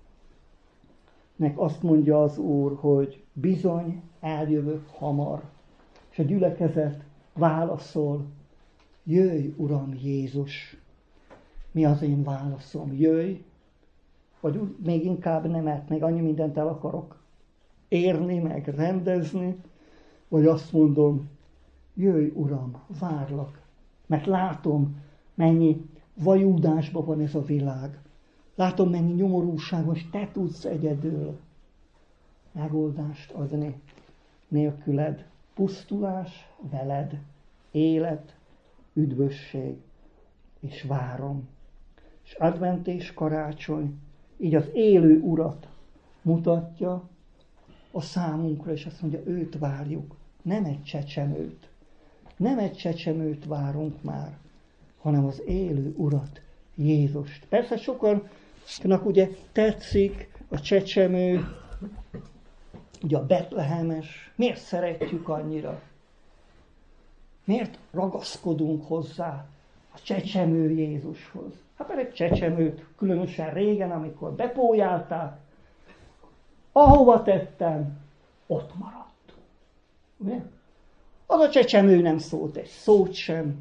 Speaker 2: azt mondja az Úr, hogy bizony eljövök hamar. És a gyülekezet válaszol, jöjj, Uram Jézus! Mi az én válaszom? Jöjj! Vagy még inkább nem, mert még annyi mindent el akarok érni, meg rendezni, vagy azt mondom, jöjj, Uram, várlak, mert látom, mennyi vajúdásban van ez a világ. Látom, mennyi nyomorúságban, és te tudsz egyedül megoldást adni. Nélküled pusztulás, veled élet, üdvösség, és várom. És advent és karácsony így az élő Urat mutatja a számunkra, és azt mondja, őt várjuk, nem egy csecsemőt. Nem egy csecsemőt várunk már, hanem az élő Urat, Jézust. Persze sokannak ugye tetszik a csecsemő, ugye a betlehemes. Miért szeretjük annyira? Miért ragaszkodunk hozzá a csecsemő Jézushoz? Hát mert egy csecsemőt, különösen régen, amikor bepójálták, ahova tettem, ott maradt. Ugye? Az a csecsemő nem szólt egy szót sem.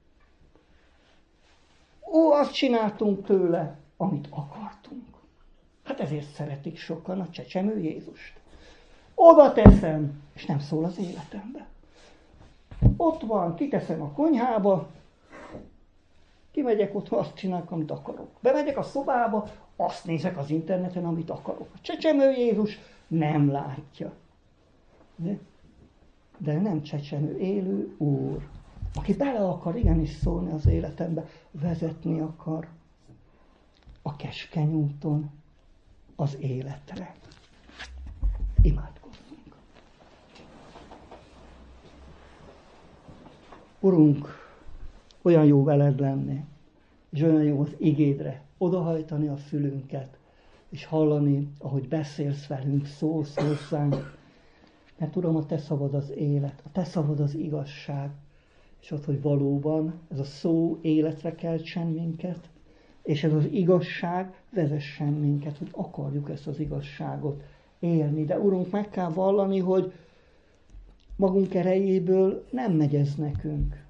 Speaker 2: Ó, azt csináltunk tőle, amit akartunk. Hát ezért szeretik sokan a csecsemő Jézust. Oda teszem, és nem szól az életembe. Ott van, kiteszem a konyhába, kimegyek otthon, azt csinálok, amit akarok. Bemegyek a szobába, azt nézek az interneten, amit akarok. A csecsemő Jézus nem látja. De, de nem csecsemő, élő Úr, aki bele akar igenis szólni az életembe, vezetni akar a keskeny úton az életre. Imádkozzunk. Urunk, olyan jó veled lenni, és olyan jó az igédre odahajtani a fülünket, és hallani, ahogy beszélsz velünk, szólsz hozzánk. Mert Uram, a te szavad az élet, a te szavad az igazság, és ott, hogy valóban ez a szó életre keltsen minket, és ez az igazság vezessen minket, hogy akarjuk ezt az igazságot élni. De Urunk, meg kell vallani, hogy magunk erejéből nem megy ez nekünk.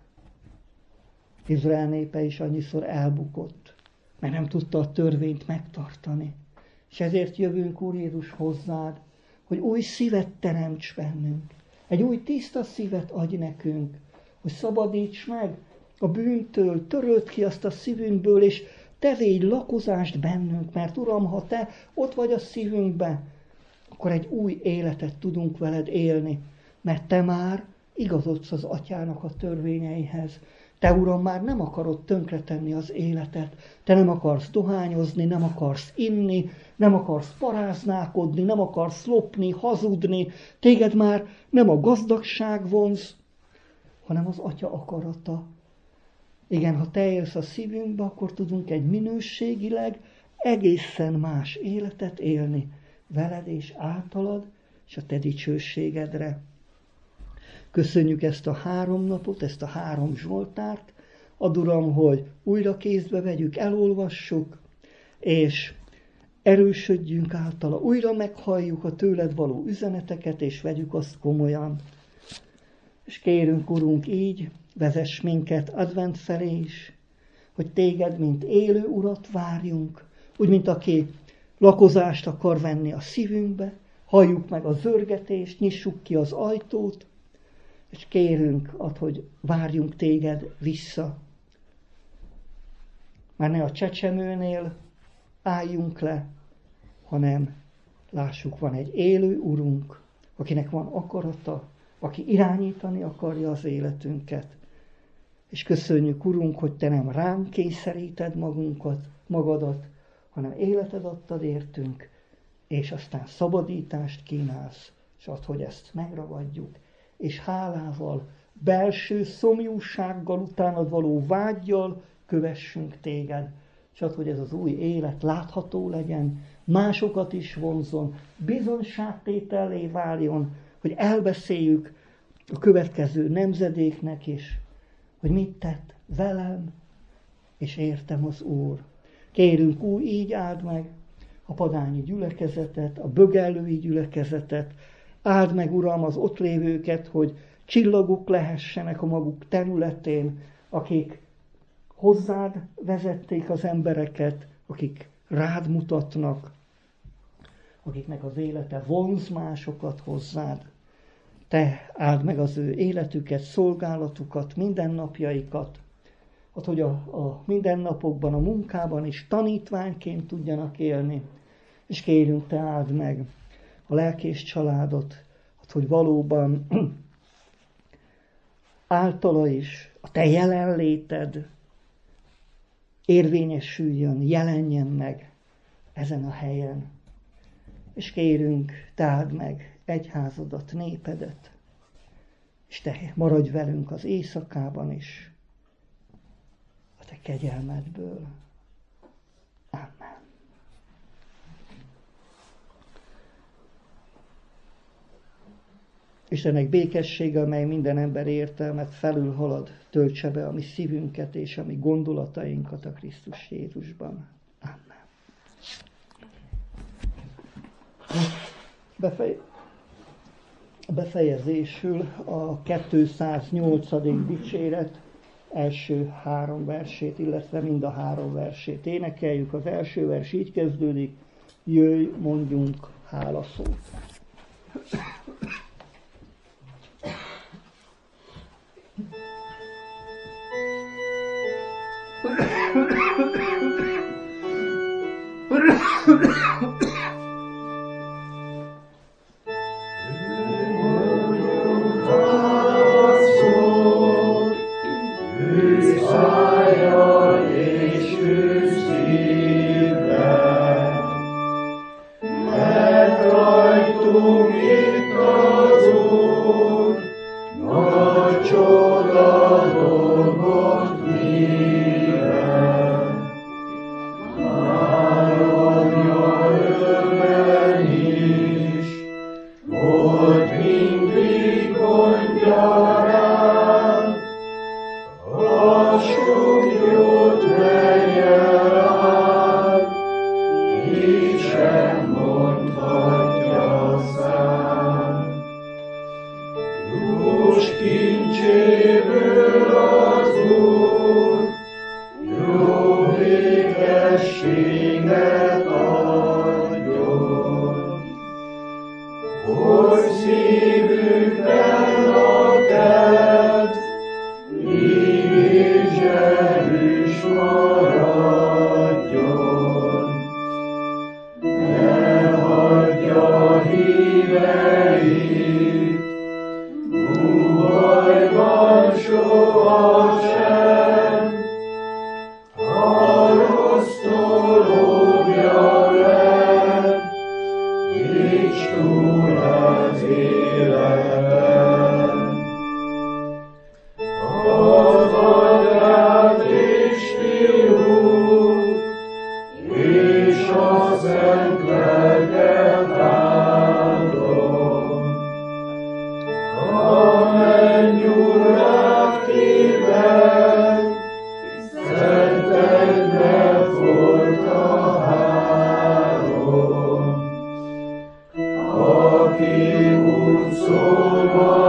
Speaker 2: Izrael népe is annyiszor elbukott, mert nem tudta a törvényt megtartani. És ezért jövünk, Úr Jézus, hozzád, hogy új szívet teremts bennünk. Egy új tiszta szívet adj nekünk, hogy szabadíts meg a bűntől, töröld ki azt a szívünkből, és te védj lakozást bennünk, mert Uram, ha te ott vagy a szívünkben, akkor egy új életet tudunk veled élni, mert te már igazodsz az Atyának a törvényeihez. Te, Uram, már nem akarod tönkretenni az életet. Te nem akarsz dohányozni, nem akarsz inni, nem akarsz paráználkodni, nem akarsz lopni, hazudni. Téged már nem a gazdagság vonz, hanem az Atya akarata. Igen, ha te élsz a szívünkbe, akkor tudunk egy minőségileg egészen más életet élni veled és általad, és a te dicsőségedre. Köszönjük ezt a három napot, ezt a három Zsoltárt. Add, Uram, hogy újra kézbe vegyük, elolvassuk, és erősödjünk általa. Újra meghalljuk a tőled való üzeneteket, és vegyük azt komolyan. És kérünk, Urunk, így vezess minket advent felé is, hogy téged, mint élő Urat várjunk, úgy, mint aki lakozást akar venni a szívünkbe, halljuk meg a zörgetést, nyissuk ki az ajtót, és kérünk, add, hogy várjunk téged vissza. Már ne a csecsemőnél álljunk le, hanem lássuk, van egy élő Urunk, akinek van akarata, aki irányítani akarja az életünket. És köszönjük, Urunk, hogy te nem ránk kényszeríted magunkat, magadat, hanem életed adtad értünk, és aztán szabadítást kínálsz, és add, hogy ezt megragadjuk, és hálával, belső szomjúsággal, utánad való vággyal kövessünk téged, és add, hogy ez az új élet látható legyen, másokat is vonzon, bizonyságtétellé váljon, hogy elbeszéljük a következő nemzedéknek is, hogy mit tett velem, és értem az Úr. Kérünk, Úr, így áld meg a padányi gyülekezetet, a bögellői gyülekezetet, áld meg, Uram, az ott lévőket, hogy csillagok lehessenek a maguk területén, akik hozzád vezették az embereket, akik rád mutatnak, akiknek az élete vonz másokat hozzád. Te áld meg az ő életüket, szolgálatukat, mindennapjaikat, hát, hogy a, a mindennapokban, a munkában is tanítványként tudjanak élni. És kérünk, te áld meg a lelkés családot, hát, hogy valóban általa is a te jelenléted érvényesüljön, jelenjen meg ezen a helyen. És kérünk, te áld meg egyházadat, népedet, és te maradj velünk az éjszakában is, a te kegyelmedből. Amen. Istennek békessége, amely minden ember értelmet felülhalad, töltse be a mi szívünket és a mi gondolatainkat a Krisztus Jézusban. Amen. Befej... Befejezésül a kétszáznyolcadik dicséret első három versét, illetve mind a három versét énekeljük. Az első vers így kezdődik: jöjj, mondjunk hálaszót.
Speaker 3: Aki úgy szól,